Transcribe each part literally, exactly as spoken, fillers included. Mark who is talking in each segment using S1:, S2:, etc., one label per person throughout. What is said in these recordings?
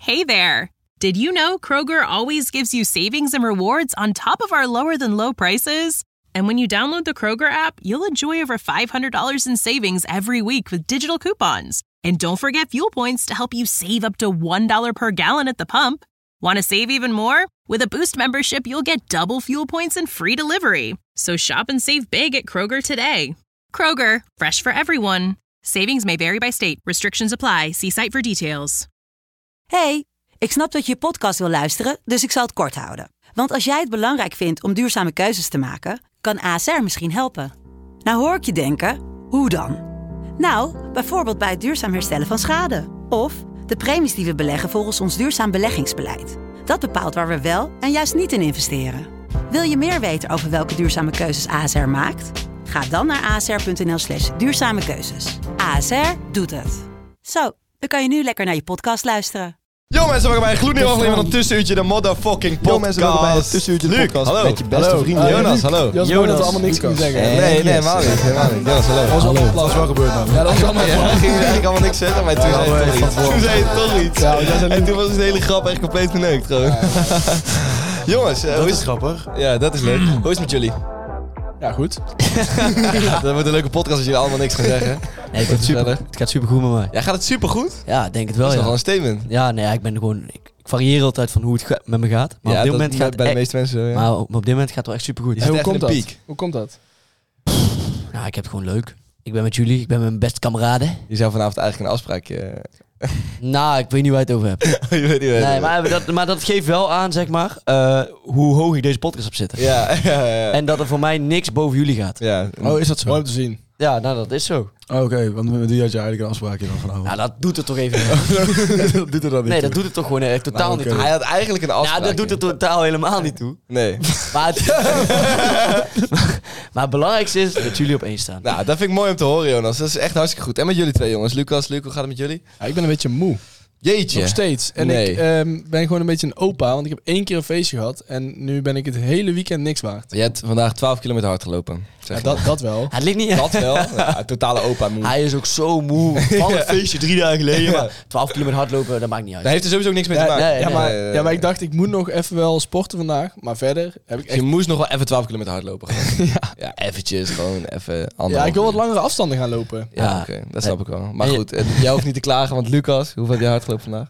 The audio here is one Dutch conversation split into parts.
S1: Hey there. Did you know Kroger always gives you savings and rewards on top of our lower than low prices? And when you download the Kroger app, you'll enjoy over five hundred dollars in savings every week with digital coupons. And don't forget fuel points to help you save up to one dollar per gallon at the pump. Want to save even more? With a Boost membership, you'll get double fuel points and free delivery. So shop and save big at Kroger today. Kroger, fresh for everyone. Savings may vary by state. Restrictions apply. See site for details.
S2: Hey, ik snap dat je je podcast wil luisteren, dus ik zal het kort houden. Want als jij het belangrijk vindt om duurzame keuzes te maken, kan A S R misschien helpen. Nou hoor ik je denken, hoe dan? Nou, bijvoorbeeld bij het duurzaam herstellen van schade. Of de premies die we beleggen volgens ons duurzaam beleggingsbeleid. Dat bepaalt waar we wel en juist niet in investeren. Wil je meer weten over welke duurzame keuzes A S R maakt? Ga dan naar asr.nl slash duurzame keuzes. A S R doet het. Zo, dan kan je nu lekker naar je podcast luisteren.
S3: Yo mensen, welkom bij een gloednieuwe aflevering van een tussenuurtje, de motherfucking podcast.
S4: Yo mensen, welkom bij het tussenuurtje de podcast.
S3: Hallo.
S4: Met je beste
S3: Hallo.
S4: vrienden.
S3: Uh, Jonas, hallo.
S4: Jonas,
S5: Jonas, dat we allemaal niks kunnen zeggen.
S3: Nee, nee, nee, helemaal niet. Helemaal niet. Jonas, hallo.
S4: Dat was allemaal applaus. Wat gebeurt nou?
S5: Ja, dat was allemaal
S3: Ja, we gingen eigenlijk allemaal niks zeggen, maar toen
S4: Ja,
S3: zei
S4: maar
S3: het toch
S4: van
S3: iets. Toen zei het toch iets.
S5: Ja,
S3: En toen was het hele grap echt compleet verneukt gewoon. Jongens, uh,
S4: Dat
S3: hoe
S4: is
S3: is
S4: grappig.
S3: Ja, dat is leuk. Hoe is het met jullie?
S5: Ja, goed.
S3: Dat wordt een leuke podcast als jullie allemaal niks gaan zeggen.
S6: Nee, het, gaat super, het gaat super goed met mij.
S3: Ja, gaat het supergoed?
S6: Ja, ik denk het
S3: Dat
S6: wel,
S3: is
S6: ja.
S3: nogal een statement.
S6: Ja, nee, ja, ik ben gewoon... Ik, ik varieer altijd van hoe het ga- met me gaat. Maar
S3: Ja,
S6: op dit
S3: dat
S6: moment gaat het
S3: bij de
S6: echt-
S3: meeste mensen zo, ja.
S6: Maar op, op dit moment gaat het wel echt super goed.
S3: Je
S5: En
S3: zit
S5: hoe
S3: echt in
S5: komt
S3: een
S5: dat?
S3: piek.
S5: Hoe komt dat?
S6: Ja, ik heb het gewoon leuk. Ik ben met jullie, ik ben met mijn beste kameraden.
S3: Je zou vanavond eigenlijk een afspraakje...
S6: Nou, ik weet niet waar je het over hebt.
S3: Je weet niet wat-
S6: Nee, maar dat, maar dat geeft wel aan, zeg maar, uh, hoe hoog ik deze podcast heb zitten.
S3: Ja, ja, ja.
S6: En dat er voor mij niks boven jullie gaat.
S3: Ja.
S4: Oh, is dat zo?
S5: Mooi om te zien.
S6: Ja, nou, dat is zo.
S4: Oh, Oké, okay, want met wie had je eigenlijk een afspraakje dan vanavond?
S6: Nou, dat doet het toch even niet.
S4: dat doet er dan niet
S6: Nee,
S4: toe.
S6: dat doet het toch gewoon echt totaal
S4: Nou,
S6: niet
S4: oké.
S6: toe.
S3: Hij had eigenlijk een
S6: Ja,
S3: afspraakje.
S6: dat doet het totaal helemaal niet toe.
S3: Nee.
S6: Maar het, maar het belangrijkste is dat jullie op één staan.
S3: Nou, dat vind ik mooi om te horen, Jonas. Dat is echt hartstikke goed. En met jullie twee, jongens. Lucas, Luc, hoe gaat het met jullie?
S5: Ja, ik ben een beetje moe.
S3: Jeetje.
S5: Nog steeds. En
S3: Nee.
S5: ik ehm, ben gewoon een beetje een opa, want ik heb één keer een feestje gehad en nu ben ik het hele weekend niks waard.
S3: Je hebt vandaag twaalf kilometer hard gelopen. Zeg
S5: Ja,
S3: maar.
S5: dat, dat wel.
S6: Het ligt niet
S3: dat wel. Ja, totale opa moe.
S6: Hij is ook zo moe van het feestje drie dagen geleden.
S3: Ja.
S6: Maar twaalf kilometer hardlopen, dat maakt niet uit.
S3: Daar heeft er sowieso niks mee
S5: Ja,
S3: te maken.
S6: nee,
S5: Ja,
S6: nee,
S5: maar,
S3: nee,
S5: ja, maar ik dacht, ik moet nog even wel sporten vandaag. Maar verder heb ik
S3: Je
S5: echt...
S3: moest nog wel even twaalf kilometer hardlopen. Gewoon.
S5: Ja,
S3: Ja, eventjes. Gewoon even
S5: ja,
S3: anderhalf
S5: ik wil wat
S3: uur.
S5: langere afstanden gaan lopen.
S3: Ja,
S6: Ja.
S3: oké. Dat snap ik wel. Maar
S6: En je-
S3: goed, het- jij hoeft niet te klagen, want Lucas, hoeveel heb je hard gelopen vandaag?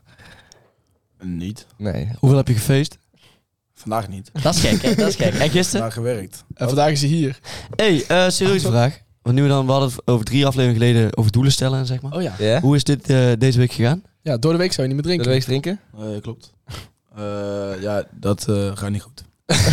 S4: Niet.
S3: Nee.
S6: Hoeveel heb je gefeest?
S4: Vandaag niet.
S6: Dat is gek, hè? Dat is gek. En gisteren?
S4: Vandaag gewerkt.
S5: En vandaag is hij hier.
S6: Hé, hey, uh, serieuze vraag. Want nu we dan, we hadden het over drie afleveringen geleden over doelen stellen, zeg maar.
S5: Oh ja.
S3: Ja?
S6: Hoe is dit uh, deze week gegaan?
S5: Ja, door de week zou je niet meer
S3: Wil
S5: drinken.
S3: je eens drinken?
S4: Uh, klopt. Uh, ja, dat uh, gaat niet goed.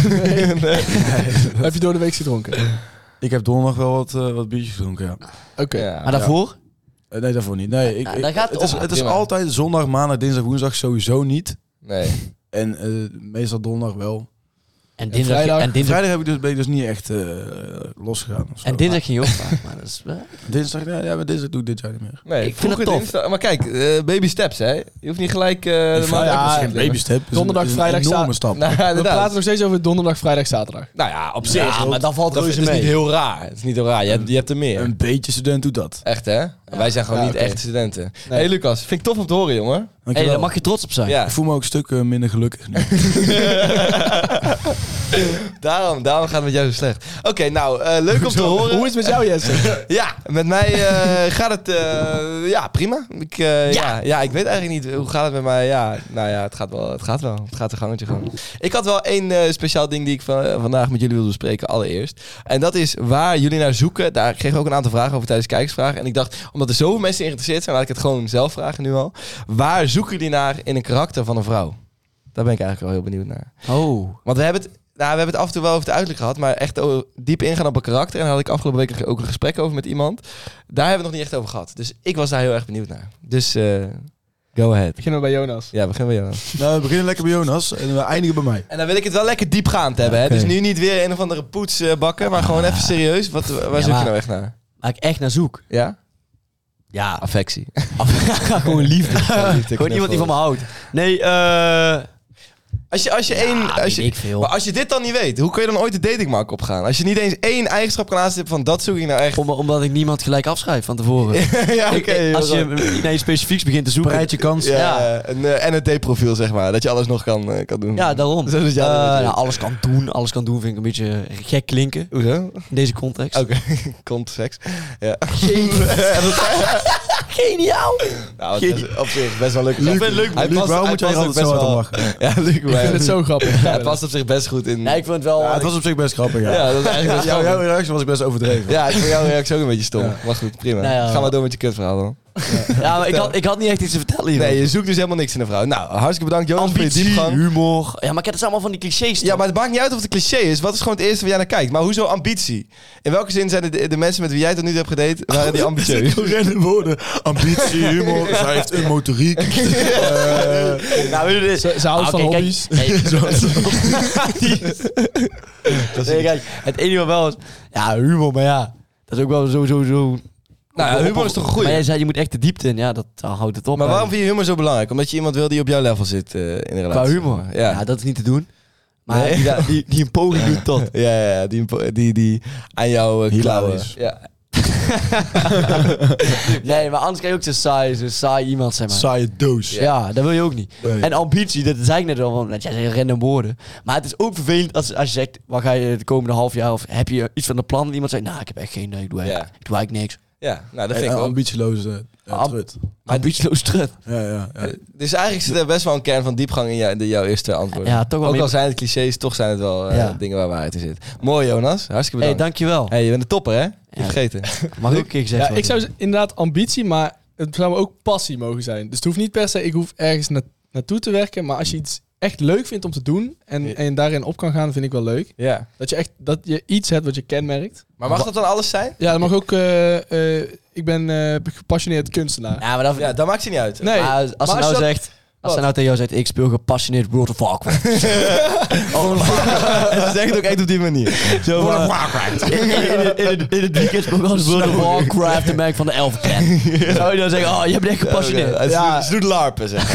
S5: Heb je door de week gedronken?
S4: Ik heb donderdag wel wat, uh, wat biertjes gedronken, ja.
S5: Oké.
S3: Ja.
S6: Maar daarvoor?
S4: Uh, nee, daarvoor niet. Nee, ik,
S6: Nou,
S4: ik-
S6: daar gaat
S4: het, is,
S6: op.
S4: het is
S3: Prima.
S4: altijd zondag, maandag, dinsdag, woensdag sowieso niet.
S3: Nee.
S4: En uh, meestal donderdag wel.
S6: En
S5: En
S6: dinsdag,
S5: vrijdag?
S6: en dinsdag,
S4: Vrijdag heb ik dus, ben ik dus niet echt uh, losgegaan. Of zo.
S6: en dinsdag ging je ook vaak. Maar dat is, uh,
S4: Dinsdag, ja, ja, maar dinsdag doe ik dit jaar niet meer.
S3: Nee,
S6: Ik vind het
S3: vroeger
S6: tof.
S3: dinsdag- Maar kijk, eh, baby steps, hè. Je hoeft niet gelijk... eh de
S4: Vrijdag
S3: maand-
S5: ja,
S4: is geen baby step. is
S5: donderdag,
S4: een, is een
S5: vrijdag,
S4: enorme
S5: za-
S4: stap.
S3: Nou, ja,
S5: We
S3: inderdaad.
S5: praten nog steeds over donderdag, vrijdag, zaterdag.
S3: Nou ja, op zich.
S6: ja, maar dan valt
S3: dat
S6: reuze
S3: is
S6: mee.
S3: niet heel raar. Het is niet heel raar. Je hebt, je hebt er meer.
S4: Een beetje student doet dat.
S3: Echt, hè? Wij zijn gewoon
S5: Ja,
S3: niet
S5: oké.
S3: echte studenten.
S5: Nee.
S3: Hey Lucas, vind ik tof om te horen, jongen.
S6: Hey,
S4: Dankjewel.
S6: daar mag je trots op zijn.
S3: Ja.
S4: Ik voel me ook een stuk uh, minder gelukkig nu.
S3: daarom, daarom gaat het met jou zo slecht. Oké, nou, eh, leuk om te horen.
S5: Hoe is het met jou, Jesse?
S3: Ja, met mij eh, gaat het uh, ja, prima. Ik, uh, ja. Ja, ja, ik weet eigenlijk niet hoe gaat het met mij. Ja, nou ja, het gaat wel. Het gaat wel. Het gaat een gangetje gewoon. Ik had wel één uh, speciaal ding die ik van, uh, vandaag met jullie wilde bespreken, allereerst. En dat is waar jullie naar zoeken. Daar kreeg ik ook een aantal vragen over tijdens kijkersvragen. En ik dacht, omdat er zoveel mensen geïnteresseerd zijn, laat ik het gewoon zelf vragen nu al. Waar zoeken jullie naar in een karakter van een vrouw? Daar ben ik eigenlijk wel heel benieuwd naar.
S6: Oh.
S3: Want we hebben het... Nou, we hebben het af en toe wel over het uiterlijk gehad, maar echt oh, diep ingaan op een karakter. En daar had ik afgelopen week ook een gesprek over met iemand. Daar hebben we het nog niet echt over gehad. Dus ik was daar heel erg benieuwd naar. Dus uh, go ahead.
S5: Beginnen we bij Jonas.
S3: Ja, begin bij Jonas.
S4: Nou, we beginnen lekker bij Jonas en we eindigen bij mij.
S3: En dan wil ik het wel lekker diepgaand hebben. Hè?
S6: Oké.
S3: Dus nu niet weer een of andere poets uh, bakken, maar gewoon even serieus. Wat, waar
S6: Ja,
S3: zoek je
S6: maar-
S3: nou echt naar?
S6: Waar ik echt naar zoek.
S3: Ja?
S6: Ja,
S3: Affectie.
S6: gewoon liefde. Gewoon iemand die van me houdt. Nee, eh...
S3: Als je, als je één...
S6: Ja,
S3: Als
S6: weet
S3: je,
S6: ik veel.
S3: maar als je dit dan niet weet, hoe kun je dan ooit de datingmarkt opgaan? Als je niet eens één eigenschap kan aanstippen van dat zoek ik nou echt.
S6: Om, omdat ik niemand gelijk afschrijf van tevoren.
S3: ja, oké.
S6: Ik- als je naar iets specifieks begint te zoeken...
S4: Spreid je kans.
S3: Ja,
S6: Ja.
S3: een uh, N L T-profiel zeg maar. Dat je alles nog kan, uh, kan doen.
S6: Ja, daarom.
S3: Zo is
S6: Eh,
S3: jouw uh,
S6: nou, alles kan doen. Alles kan doen vind ik een beetje gek klinken.
S3: Hoezo?
S6: In deze context.
S3: Oké, komt seks. Ja.
S6: Geniaal!
S3: Nou, het is op zich best wel leuk.
S4: Luc,
S3: Hij
S4: Luc,
S3: past-
S4: Luc, waarom
S3: hij
S4: moet jij
S3: past
S4: er
S3: ook
S4: altijd zo
S3: best
S4: hard om
S3: wel-
S4: lachen?
S3: Ja, Luc,
S5: Ik vind het zo grappig.
S3: hij past op zich best goed in.
S6: Nee, ik vind het wel...
S4: Ja, het was op zich best grappig, ja.
S3: Ja, dat is eigenlijk best
S4: Jouw,
S3: grappig.
S4: jouw reactie was ik best overdreven.
S3: Ja, ik vond jouw reactie ook een beetje stom.
S4: Ja.
S3: Maar goed, prima.
S6: Nou ja.
S3: Ga maar door met je kutverhaal dan.
S6: Ja, maar ik had, ik had niet echt iets te vertellen hier.
S3: Nee, je zoekt dus helemaal niks in een vrouw. Nou, hartstikke bedankt Jonas voor je
S6: Ambitie,
S3: diepgang.
S6: humor. Ja, maar ik heb het allemaal van die clichés.
S3: Ja, maar het maakt niet uit of het een cliché is. Wat is gewoon het eerste waar jij naar kijkt? Maar hoezo ambitie? In welke zin zijn de, de, de mensen met wie jij tot nu toe hebt gedate, waren die ambitieus?
S4: Rende woorden. Ambitie, humor. Zij heeft een motoriek. Uh,
S6: nou, weet je dit?
S5: Ze, ze houdt
S6: Oké,
S5: van
S6: kijk.
S5: hobby's.
S6: Hey, zo- Nee, kijk, het enige wat wel is... Ja, humor, maar ja. Dat is ook wel zo, zo, zo...
S3: Nou, ja, humor is toch een goeie?
S6: Maar jij zei, je moet echt de diepte in. Ja, dat dan houdt het op.
S3: Maar waarom
S6: eigenlijk.
S3: vind je humor zo belangrijk? Omdat je iemand wil die op jouw level zit uh, in de relatie.
S6: Qua humor?
S3: Ja.
S6: Ja, dat is niet te doen. Maar
S3: Nee.
S6: die, die, die een poging doet tot.
S3: Ja, ja, ja, die, die, die aan jou uh, klauwen.
S4: Hilarisch.
S3: Ja.
S6: Nee, maar anders kan je ook zo saai, zo saai iemand zijn. Maar.
S4: Saaie doos.
S6: Ja, dat wil je ook niet.
S4: Nee.
S6: En ambitie, dat zei ik net al, want jij zei random woorden. Maar het is ook vervelend als, als je zegt, wat ga je de komende half jaar, of heb je iets van de plan? En iemand zegt, nou, ik heb echt geen idee, ik doe,
S3: Ja.
S6: eigenlijk, ik doe eigenlijk niks.
S3: Ja, nou dat
S4: En
S3: vind ik
S4: een
S3: ook.
S4: ambitieloze uh,
S6: Am-
S4: trut.
S6: Ambitieloos terug.
S4: Ja, ja, ja.
S3: Dus eigenlijk zit er best wel een kern van diepgang in, jou, in jouw eerste antwoorden.
S6: Ja, toch wel
S3: Ook
S6: meer-
S3: al zijn het clichés, toch zijn het wel uh,
S6: Ja.
S3: dingen waar waarheid in zit. Mooi Jonas, hartstikke
S6: Hé, hey,
S3: bedankt.
S6: dankjewel.
S3: Hey, je bent de topper hè? Niet
S6: Ja.
S3: vergeten.
S6: Mag ook een keer gezegd
S5: Ja,
S6: worden.
S5: ik zou z- inderdaad ambitie, maar het zou ook passie mogen zijn. Dus het hoeft niet per se, ik hoef ergens na- naartoe te werken. Maar als je iets echt leuk vindt om te doen en,
S3: Ja.
S5: en daarin op kan gaan, vind ik wel leuk.
S3: Ja.
S5: Dat je echt dat je iets hebt wat je kenmerkt.
S3: Maar mag dat dan alles zijn?
S5: Ja, dat mag ook. eh, eh, ik ben eh, gepassioneerd kunstenaar.
S6: Ja, maar dat...
S3: Ja, dat maakt ze niet uit.
S5: Nee,
S6: maar als
S5: maar
S6: ze
S5: als
S6: nou
S5: je dat-
S6: zegt... Als ze nou tegen jou zegt, ik speel gepassioneerd World of Warcraft.
S3: En ze zegt het ook echt op die manier. Zo
S6: World
S3: van,
S6: of Warcraft. In, in, in, in, in het weekend speel ik als World of Warcraft en ben ik van de elf ken. Zou je dan zeggen, oh, je bent echt gepassioneerd.
S3: Ja, ze,
S5: Ja.
S3: doet, ze doet larpen zeg.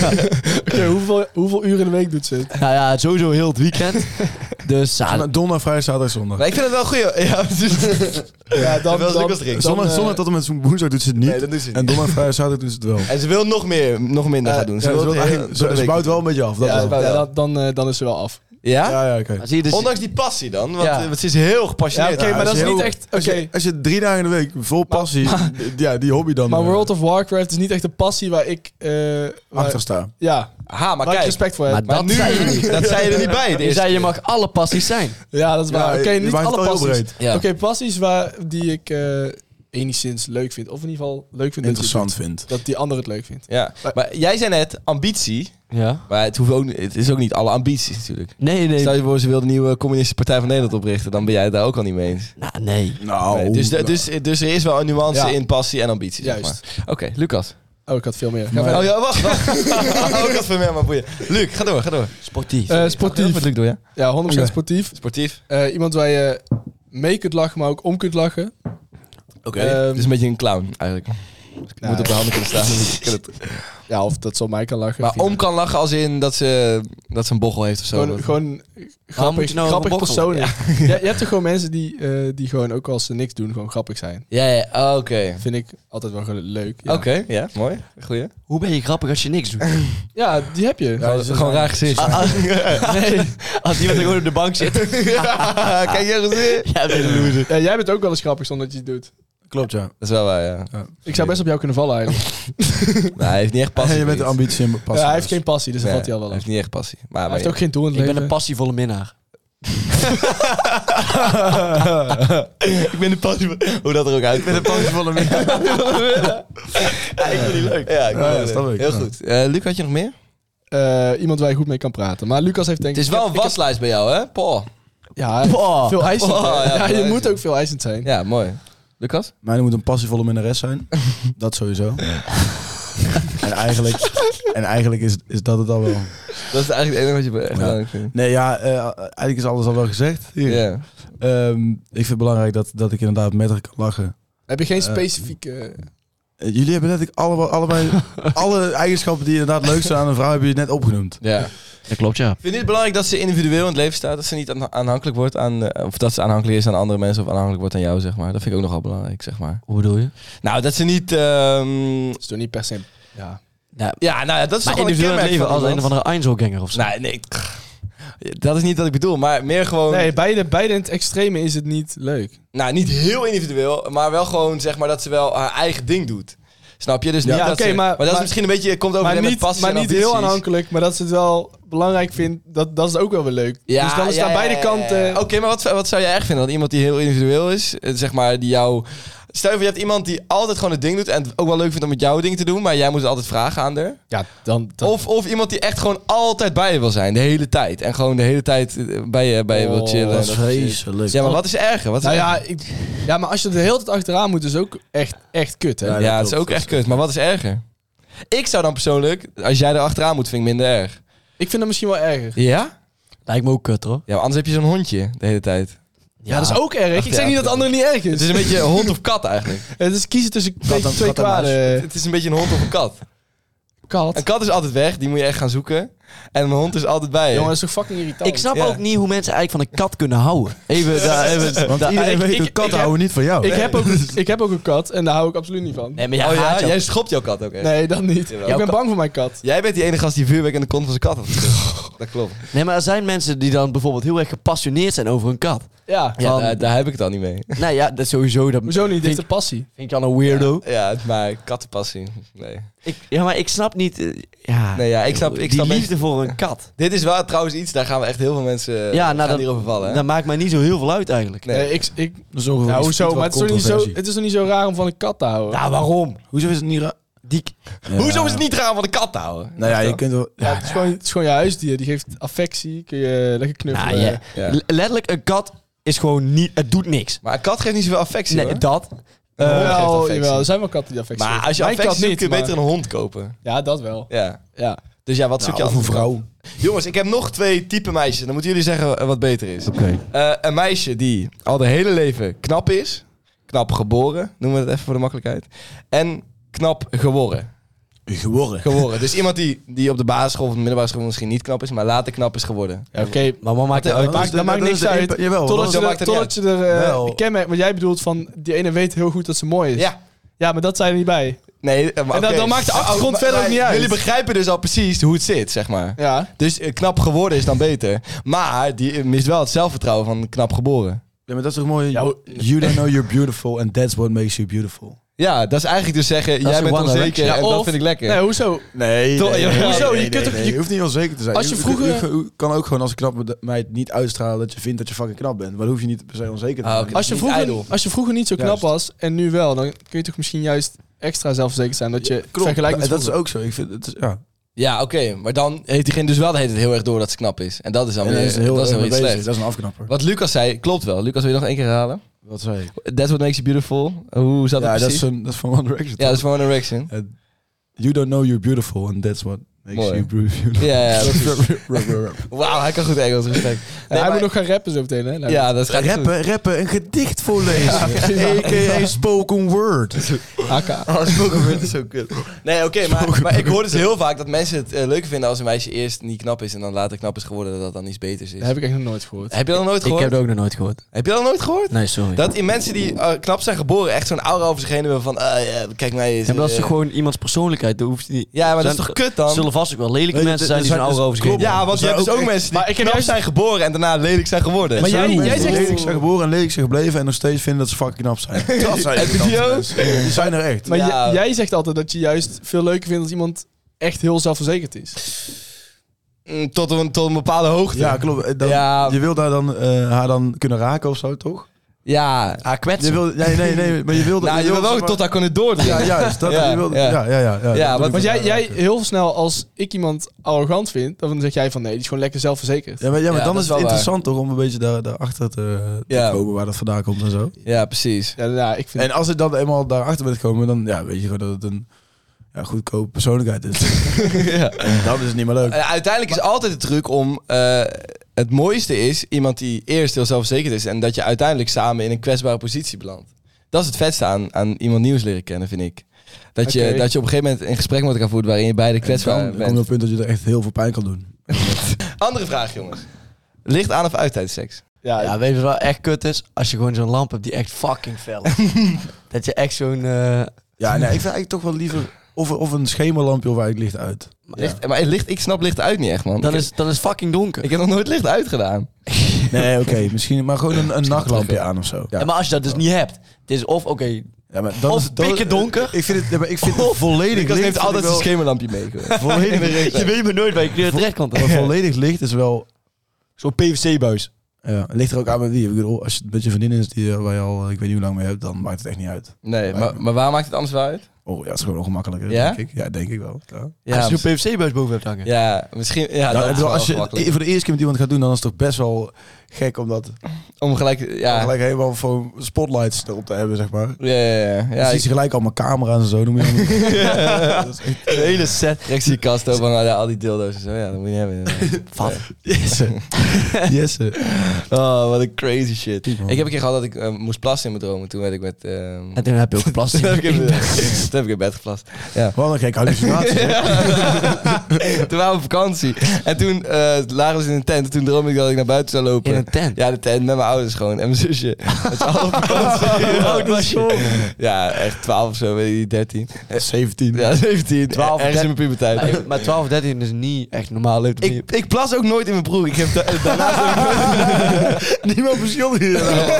S5: Oké, hoeveel, hoeveel uren in de week doet ze het?
S6: Nou ja, sowieso heel het weekend. Dus ja,
S4: Zondag, Donderdag, vrijdag, zaterdag, zondag.
S3: Maar ik vind het wel een goeie. Ja, precies.
S5: Ja, dan,
S3: Wel
S5: dan,
S3: Lucas drinkt.
S5: dan,
S4: Zondag,
S5: eh,
S4: zondag tot en met woensdag doet ze het niet.
S3: Nee, dat doet ze niet.
S4: En donderdag, vrijdag, zaterdag doet ze het wel.
S3: En ze wil nog meer, nog minder gaan doen. Ze
S4: Ja,
S3: wil
S4: ze, wil
S3: het heel-
S4: eigenlijk-
S3: door de
S4: ze, ze
S3: week
S4: bouwt wel een beetje af. Dat
S3: Ja,
S4: wel.
S3: ze bouwt
S5: ja,
S3: wel.
S5: dan, dan, eh, dan is ze wel af.
S3: Ja?
S4: Ja, ja, oké.
S6: zie je dus...
S3: Ondanks die passie dan, want,
S6: Ja.
S3: eh, want ze is heel
S5: Ja,
S3: gepassioneerd.
S5: oké, maar
S4: als
S5: dat is
S4: je
S5: niet
S4: heel-
S5: echt...
S4: Als
S5: Oké,
S4: je, als je drie dagen in de week vol passie, ja, die hobby dan
S5: maar
S4: eh,
S5: World of Warcraft is niet echt een passie waar ik... eh, waar-
S4: achter sta.
S5: Ja,
S3: Aha, maar
S5: waar ik
S3: kijk.
S5: respect voor heb.
S6: Maar
S3: Maar
S6: dat
S3: nu,
S6: zei je niet.
S3: dat zei je er niet bij. de
S6: Je
S3: eerste
S6: zei, je
S3: keer.
S6: mag alle passies zijn.
S5: Ja, dat is waar.
S4: Ja,
S5: Oké,
S4: je
S5: niet
S4: maakt het
S5: alle
S4: wel heel
S5: passies.
S4: breed.
S3: Ja.
S5: Oké, passies waar, die ik eh, enigszins leuk vind. Of in ieder geval leuk vind dat je
S4: Interessant
S5: het
S4: vindt.
S5: doet. Dat die ander het leuk vindt.
S3: Ja, maar jij zei net ambitie.
S6: Ja.
S3: Maar het, hoeft ook, het is ook niet alle ambities natuurlijk.
S6: Nee, nee.
S3: Stel je voor, ze wil de nieuwe communistische partij van Nederland oprichten. Dan ben jij het daar ook al niet mee eens.
S6: Nou, nee.
S4: Nou,
S3: Nee, dus, de- dus, dus er is wel een nuance
S5: Ja.
S3: in passie en ambitie. zeg
S5: Juist.
S3: maar. Oké, Lucas.
S5: Oh, ik had veel meer. Ga
S4: Maar-
S5: verder.
S3: Oh ja, wacht. wacht. oh, ik had veel meer, maar boeien. Luc, ga door, ga door.
S6: Sportief.
S5: Eh,
S3: Heel
S5: sportief.
S3: veel Luc door, ja?
S5: Ja, honderd procent
S4: Oké.
S5: sportief.
S3: Sportief.
S5: Eh, iemand waar je mee kunt lachen, maar ook om kunt lachen.
S3: Oké.
S5: Ehm,
S3: Het is een beetje een clown, eigenlijk. Dus ik
S5: Ja,
S3: moet op de
S5: ja.
S3: handen kunnen staan. dus ik kan het-
S5: Ja, of dat zo mij kan lachen.
S3: Maar
S5: Prima.
S3: om kan lachen als in dat ze, dat ze een bochel heeft of zo.
S5: Gewoon, gewoon
S6: moet
S5: grappig,
S6: je nou
S5: grappig
S6: over bochelen?
S5: persoon. Ja. Je hebt toch gewoon mensen die, eh, die gewoon ook als ze niks doen, gewoon grappig zijn.
S3: Ja, ja, oh, oké.
S5: Vind ik altijd wel gewoon leuk. Ja,
S3: Oké, ja, mooi. Goeie.
S6: Hoe ben je grappig als je niks doet?
S5: ja die heb je.
S3: Ja, gewoon, gewoon raar gezicht.
S6: Ah, ah, nee, als iemand er gewoon op de bank zit.
S3: Kijk je gezicht.
S6: Ja, ben je een loser.
S5: Ja, jij bent ook wel eens grappig zonder dat je het doet.
S4: Klopt, ja.
S3: Dat is wel waar, ja.
S5: Ik zou best op jou kunnen vallen eigenlijk.
S3: Nou, hij heeft niet echt passie.
S4: En je bent
S3: voor
S4: de
S3: iets.
S4: ambitie en passie.
S5: Ja, hij heeft geen passie, dus dan
S3: Nee,
S5: valt hij al wel
S3: hij
S5: af.
S3: heeft niet echt passie. Maar,
S5: Hij
S3: maar
S5: heeft ook geen doel in het
S6: Ik ben
S5: leven.
S6: een passievolle minnaar.
S3: ik ben de passie. Hoe dat er ook uit. Ik ben de passievolle mensen. Ja, ik vind die leuk. Ja, ik
S4: Ja,
S3: vind
S4: ja,
S3: die
S4: snap
S3: leuk.
S4: ik.
S3: Heel
S4: Ja.
S3: goed. Eh, Luc, had je nog meer?
S5: Eh, iemand waar je goed mee kan praten. Maar Lucas heeft denk
S3: Het
S5: ik...
S3: is wel een
S5: ik heb-
S3: waslijst bij jou, hè? Paul.
S5: Ja,
S6: Boah.
S5: veel eisend.
S3: Oh, ja,
S5: hè? ja,
S3: veel
S5: je moet
S3: eisend.
S5: ook veel eisend zijn.
S3: Ja, mooi. Lucas?
S4: Mijne moet een passievolle minnares zijn. Dat sowieso. en eigenlijk, en eigenlijk is, is dat het al wel.
S3: Dat is eigenlijk het enige wat je echt
S4: Ja.
S3: belangrijk vindt.
S4: Nee, ja, eh, eigenlijk is alles al wel gezegd. Hier.
S3: Ja.
S4: Ehm, ik vind het belangrijk dat, dat ik inderdaad met haar kan lachen.
S5: Heb je geen
S4: Eh,
S5: specifieke...
S4: Eh, jullie hebben net ik allebei, allebei alle eigenschappen die inderdaad leuk zijn aan een vrouw, hebben jullie net opgenoemd.
S3: Ja.
S6: Dat klopt, ja.
S3: Vind je het belangrijk dat ze individueel in het leven staat? Dat ze niet aan- aanhankelijk wordt aan... Uh, of dat ze aanhankelijk is aan andere mensen of aanhankelijk wordt aan jou, zeg maar. Dat vind ik ook nogal belangrijk, zeg maar.
S6: Hoe bedoel je?
S3: Nou, dat ze niet... Um...
S5: Dat is toch niet per se... Ja.
S6: Nou,
S3: Ja, nou ja, dat is
S6: maar
S3: toch gewoon een
S6: individueel in het
S3: kenmerk
S6: leven
S3: van
S6: als een
S3: iemand.
S6: of andere Einzelganger of zo.
S3: Nee, nee. Dat is niet wat ik bedoel, maar meer gewoon...
S5: Nee, beide, beide in het extreme is het niet leuk.
S3: Nou, niet heel individueel, maar wel gewoon zeg maar dat ze wel haar eigen ding doet. Snap je? Dus niet
S5: Ja,
S3: dat
S5: oké,
S3: ze,
S5: maar-
S3: maar, dat is
S5: maar-
S3: misschien een beetje... Komt over
S5: Maar
S3: met
S5: niet,
S3: passie
S5: maar
S3: en
S5: niet heel
S3: ambities.
S5: aanhankelijk, maar dat ze het wel belangrijk vindt, dat, dat is ook wel weer leuk.
S3: Ja,
S5: dus dan is
S3: ja,
S5: het aan beide
S3: ja, ja, ja.
S5: kanten...
S3: Oké, maar wat, wat zou je erg vinden? Dat iemand die heel individueel is, eh, zeg maar, die jou... Stel je voor, je hebt iemand die altijd gewoon het ding doet en het ook wel leuk vindt om met jouw ding te doen, maar jij moet het altijd vragen aan haar.
S5: Ja, dan... dan
S3: Of, of iemand die echt gewoon altijd bij je wil zijn, de hele tijd. En gewoon de hele tijd eh, bij je, bij je wil
S5: Oh,
S3: chillen.
S4: Dat
S3: en
S4: is
S3: soort shit.
S4: vreselijk.
S3: Ja, maar wat is erger? Wat is
S5: nou
S3: erger?
S5: ja, ik, ja, maar als je er de hele tijd achteraan moet, is ook echt, echt kut, hè?
S4: Ja,
S3: Ja,
S4: dat
S3: het is
S4: klopt.
S3: ook echt kut. Maar wat is erger? Ik zou dan persoonlijk, als jij er achteraan moet, vind ik minder erg.
S5: Ik vind dat misschien wel erger.
S3: Ja?
S6: Lijkt me ook kut, hoor.
S3: Ja, maar anders heb je zo'n hondje de hele tijd.
S5: Ja, dat is ook erg.
S3: Ach,
S5: Ik zeg
S3: ja,
S5: niet dat het andere niet erg
S3: Het
S5: is.
S3: is een beetje een hond of kat eigenlijk.
S5: Het is kiezen tussen een beetje
S4: en-
S5: twee
S4: kat en muis.
S5: kwaden.
S3: Het is een beetje een hond of een kat.
S5: Kat.
S3: Een kat is altijd weg, die moet je echt gaan zoeken. En een hond is altijd bij je.
S5: Jongen, dat is toch fucking irritant.
S6: Ik snap
S3: Ja.
S6: ook niet hoe mensen eigenlijk van een kat kunnen houden. Even, daar, even
S4: Want
S6: daar-
S4: iedereen
S5: ik-
S4: weet,
S5: ik-
S4: een kat
S5: ik heb-
S4: houden niet van jou.
S5: Ik heb, ook, ik heb ook een kat en daar hou ik absoluut niet van.
S6: Nee, maar jij
S3: Oh ja,
S6: haat jou.
S3: jij schopt jouw kat ook echt.
S5: Nee, dat niet.
S3: Jawel.
S5: Ik ben bang voor mijn kat.
S3: Jij bent die ene gast die vuurwerk in de kont van zijn kat had gestoken. Dat klopt.
S6: Nee, maar er zijn mensen die dan bijvoorbeeld heel erg gepassioneerd zijn over een kat.
S5: Ja.
S3: Ja,
S6: Van-
S3: daar, daar heb ik het al niet mee.
S6: Nee, ja, dat is sowieso... Dat
S5: Hoezo niet? Dit
S6: Vind,
S5: is de passie.
S6: vind je al een weirdo?
S3: Ja, het is maar kattenpassie. Nee.
S6: Ik, ja, maar ik snap niet... eh, ja,
S3: Nee, ja, ik snap- ik
S6: die
S3: snap
S6: liefde voor een kat.
S3: Dit is wel trouwens iets, daar gaan we echt heel veel mensen
S6: Ja,
S3: gaan
S6: nou, dat,
S3: hierover vallen. Hè?
S6: dat maakt mij niet zo heel veel uit eigenlijk.
S3: Nee.
S5: Nee, ik, ik,
S4: Dat is ook
S5: ja,
S4: iets-
S5: hoezo?
S4: iets
S5: Maar
S4: wat
S5: het is, toch niet zo,
S4: controversie.
S5: het is toch niet zo raar om van een kat te houden?
S6: Ja, waarom?
S4: Hoezo is het niet raar?
S6: Die,
S4: Ja.
S3: Hoezo is het niet raar om van de kat te houden?
S4: Nou ja, je kunt wel...
S5: Ja,
S4: Ja,
S5: het, is gewoon, het is gewoon je huisdier. Die geeft affectie. Kun je lekker knuffelen.
S6: nou, ja.
S3: Ja.
S6: L- Letterlijk, een kat is gewoon niet... Het doet niks.
S3: Maar een kat geeft niet zoveel affectie,
S6: Nee,
S3: hoor.
S6: dat.
S3: Een hond geeft
S5: Jawel,
S3: affectie.
S5: jawel, er zijn wel katten die affectie
S3: Maar
S5: geven.
S3: als je
S5: Mijn
S3: affectie
S5: kat
S3: zoekt, kun je
S5: niet,
S3: beter
S5: maar-
S3: een hond kopen.
S5: Ja, dat wel.
S3: Ja.
S5: Ja.
S3: Dus ja, wat zoek
S4: nou,
S3: je
S4: of een
S3: anders?
S4: vrouw.
S3: Jongens, ik heb nog twee type meisjes. Dan moeten jullie zeggen eh, wat beter is.
S6: Oké.
S3: Eh, een meisje die al de hele leven knap is. Knap geboren, noemen we het even voor de makkelijkheid. En knap geworden.
S4: Geworden.
S3: geworden. Dus iemand die, die op de basisschool of de middelbare school misschien niet knap is, maar later knap is geworden.
S5: Ja, Oké,
S6: Maar wat maakt het
S4: Ja,
S6: uit?
S4: dat
S5: maakt,
S4: is de-
S5: dat maakt
S4: dat
S5: niks
S4: is de
S5: uit.
S4: impa- Jawel,
S5: Totdat
S4: dat
S5: je
S3: dat
S5: er,
S3: maakt het
S5: totdat je er eh,
S4: Wel.
S5: kenmerk, want jij bedoelt van die ene weet heel goed dat ze mooi is.
S3: Ja.
S5: Ja, maar dat zijn er niet bij.
S3: Nee, eh, maar
S5: En dan-
S3: oké.
S5: dan maakt de achtergrond
S3: maar-
S5: verder ook
S3: maar
S5: niet uit.
S3: Jullie begrijpen dus al precies hoe het zit, zeg maar.
S5: Ja.
S3: Dus eh, knap geworden is dan beter. Maar die mist wel het zelfvertrouwen van knap geboren.
S4: Ja, maar dat is toch mooi?
S5: Ja, hoe-
S4: You don't know you're beautiful and that's what makes you beautiful.
S3: Ja, dat is eigenlijk dus zeggen,
S6: is
S3: jij
S6: een
S3: bent
S6: One
S3: onzeker
S6: Direction.
S3: en
S5: Ja,
S3: dat
S5: of-
S3: vind ik lekker.
S5: Nee, hoezo?
S4: Nee,
S3: Toch,
S4: nee,
S3: ja,
S4: nee,
S3: hoezo?
S4: nee,
S5: Je
S4: nee,
S5: kunt
S4: nee,
S5: toch-
S4: nee.
S5: je-
S4: hoeft niet onzeker te zijn.
S5: Als je
S4: Je-
S5: vroeger-
S4: je- je kan ook gewoon als een knappe meid niet uitstralen dat je vindt dat je fucking knap bent. Maar dan hoef je niet per se onzeker te
S3: Ah,
S4: zijn.
S3: oké.
S5: Als je,
S3: niet
S5: vroeger,
S3: ijdel.
S5: als je vroeger niet zo knap
S4: Juist.
S5: was en nu wel, dan kun je toch misschien juist extra zelfverzekerd zijn dat je
S4: Klopt,
S5: vergelijkt met
S4: dat is
S5: vroeger.
S4: ook zo. Ik vind het is, ja.
S3: Ja, oké. Maar dan heeft diegene dus wel de hele tijd heel erg door dat ze knap is. En dat is dan
S4: En
S3: weer,
S4: dan is het heel
S3: dat is dan
S4: erg
S3: weer
S4: mee
S3: iets
S4: bezig.
S3: slechts.
S4: Dat is een afknapper.
S3: Wat Lucas zei, klopt wel. Lucas, wil je nog één keer herhalen?
S4: Wat zei ik?
S3: That's what makes you beautiful. Hoe zat
S4: Ja,
S3: het
S4: dat is,
S3: precies?
S4: een, dat is van One Direction.
S3: Ja, dat is van One Direction.
S4: Uh, you don't know you're beautiful and that's what makes
S3: Mooi.
S4: you beautiful.
S3: Ja, ja, precies.
S4: Rap, rap, rap.
S3: Wauw, hij kan goed Engels, respect.
S5: Ja,
S3: Nee,
S5: hij
S3: maar-
S5: moet nog gaan rappen zo meteen, hè? Nou,
S3: Ja, dat gaat goed.
S4: Rappen, rappen, een gedicht voorlezen. A K A spoken word.
S5: A K.
S3: Oh, spoken word is zo kut. Nee, oké, maar, maar ik hoor dus heel vaak dat mensen het uh, leuker vinden als een meisje eerst niet knap is en dan later knap is geworden, dat dat dan iets beters is.
S5: Dat heb ik echt nog nooit gehoord.
S3: Heb je dat nog nooit
S6: Ik
S3: gehoord?
S6: heb het ook nog nooit gehoord.
S3: Heb je dat nog nooit gehoord?
S6: Nee, sorry.
S3: Dat in mensen die uh, knap zijn geboren echt zo'n aura over zich heen hebben van, ah ja, kijk mij eens.
S6: Ja, maar dat is
S3: eh,
S6: toch gewoon iemands persoonlijkheid. Dat hoeft niet...
S3: Ja, maar dat is
S6: Zijn-
S3: toch kut dan?
S6: zullen vast ook wel lelijke
S4: Nee,
S6: mensen
S4: er-
S6: zijn die
S4: er
S6: zo'n
S4: zijn-
S6: aura over zich heen
S4: klopt.
S6: hebben.
S3: Ja, want je
S4: Er
S3: hebt
S4: zijn
S3: dus ook
S4: ook
S3: mensen die
S5: Maar ik heb
S3: knap
S5: juist-
S3: zijn geboren en daarna lelijk zijn geworden.
S5: Maar jij- jij zegt-
S4: lelijk zijn geboren en lelijk zijn gebleven en nog steeds vinden dat ze fucking knap zijn. Dat zijn
S3: Heb je die ook?
S4: Die zijn er echt.
S5: Maar
S3: Ja.
S5: j- jij zegt altijd dat je juist veel leuker vindt als iemand echt heel zelfverzekerd is.
S3: Mm, Tot een, tot een bepaalde hoogte.
S4: Ja, klopt. Eh, Dan,
S3: Ja.
S4: Je wil daar dan eh, haar dan kunnen raken of zo, toch?
S3: Ja.
S6: Ah, kwetsen.
S4: Je wil, nee, nee, nee, maar je wil...
S3: Nou, je wil wel tot daar kunnen
S4: Ja,
S3: doordringen.
S4: juist. Dat,
S3: Ja,
S4: je wil,
S3: ja.
S4: ja, ja, ja. ja,
S3: Ja,
S4: dat
S3: want-
S4: bedoel
S5: Want
S4: ik.
S5: jij, jij heel snel, als ik iemand arrogant vind, dan zeg jij van nee, die is gewoon lekker zelfverzekerd.
S4: Ja, maar, ja, maar
S3: Ja,
S4: dan
S3: dat
S4: is
S3: is
S4: het
S3: wel
S4: interessant toch om een beetje daar, daarachter te, te
S3: Ja.
S4: komen waar dat vandaan komt en zo.
S3: Ja, precies.
S5: Ja, ja, ik vind
S4: En als ik dan eenmaal daarachter bent gekomen, dan ja, weet je gewoon dat het een ja, goedkope persoonlijkheid is.
S3: Ja.
S4: En dan is het niet meer leuk.
S3: Uh, uiteindelijk is altijd de truc om... uh, het mooiste is iemand die eerst heel zelfverzekerd is... en dat je uiteindelijk samen in een kwetsbare positie belandt. Dat is het vetste aan, aan iemand nieuws leren kennen, vind ik. Dat je,
S5: Oké.
S3: dat je op een gegeven moment een gesprek met elkaar voert... waarin je beide
S4: En
S3: kwetsbaar
S4: dan kom je
S3: bent.
S4: op het punt dat je er echt heel veel pijn kan doen.
S3: Andere vraag, jongens. Licht aan of uit tijdens seks?
S5: Ja,
S6: Ja, weet je wat wel echt kut is? Als je gewoon zo'n lamp hebt die echt fucking fel is. Dat je echt zo'n... Uh...
S4: Ja, nee, ik vind eigenlijk toch wel liever of, of een schemerlampje of eigenlijk licht uit.
S3: Licht, maar licht, ik snap licht uit niet echt, man.
S6: Dan
S3: ik,
S6: is, dan is fucking donker.
S3: ik heb nog nooit licht uit gedaan.
S4: Nee, oké, okay, misschien maar gewoon een, een nachtlampje aan of zo.
S6: Ja. Ja, maar als je dat dus niet hebt. Het is of, oké... Okay,
S4: ja, maar dan
S6: of
S4: is, dan,
S6: pikken donker.
S4: Ik vind het, ja, maar ik vind het volledig
S3: Ik
S4: licht.
S3: heeft altijd
S4: wel,
S3: een schemerlampje mee.
S4: volledig,
S6: Je weet me nooit waar je kleur terecht komt.
S4: maar volledig licht is wel...
S6: Zo'n P V C-buis.
S4: Ja, het ligt er ook aan met wie. Ik bedoel, als het met je vriendin is die, waar je al, ik weet niet hoe lang mee hebt, dan maakt het echt niet uit.
S3: Nee, maar, maar waar maakt het anders wel uit?
S4: Oh ja, het is gewoon ongemakkelijker,
S3: Ja?
S4: denk ik. Ja, denk ik wel. Ja.
S3: Ja,
S6: Als je zo'n P V C-buis boven hebt hangen.
S3: ja misschien... Ja,
S4: Ja,
S3: dat
S4: ik
S3: is
S4: bedoel,
S3: wel
S4: als je
S3: gemakkelijk.
S4: het voor de eerste keer met iemand gaat doen, dan is het toch best wel gek om dat
S3: Om gelijk... Ja,
S4: om gelijk helemaal voor spotlights erop te hebben, zeg maar.
S3: ja, ja. ja.
S4: Ja,
S3: ja
S4: zie je gelijk allemaal camera's en zo. Noem je dan. Dat is echt...
S3: een hele set. Rechts die kast over ja, al die dildo's en zo. Ja, dat moet je niet hebben.
S6: Van.
S4: Yes. Yes.
S3: Oh, wat een crazy shit.
S4: man.
S3: Ik heb een keer gehad dat ik uh, moest plassen in mijn dromen. Toen werd ik met... Uh,
S6: En toen heb je ook geplast.
S3: toen, heb ik in, toen heb ik in bed geplast. Ja.
S4: Wat een gekke hallucinatie.
S3: Toen waren we op vakantie. En toen uh, lagen we in een tent. En toen droomde ik dat ik naar buiten zou lopen.
S6: In een tent?
S3: Ja, de tent met mijn ouders gewoon. En mijn zusje. Met z'n allen op vakantie.
S6: Hoe oud was je?
S3: Ja, echt twaalf of zo, weet je niet, dertien.
S4: zeventien.
S3: Ja, zeventien.
S6: twaalf,
S3: Ergens in mijn puberteit.
S6: Maar, maar twaalf, dertien is niet echt normaal leuk.
S3: Ik, ik plas ook nooit in mijn broek. Ik heb da daarnaast ook...
S4: Niemand beschuldigt hier.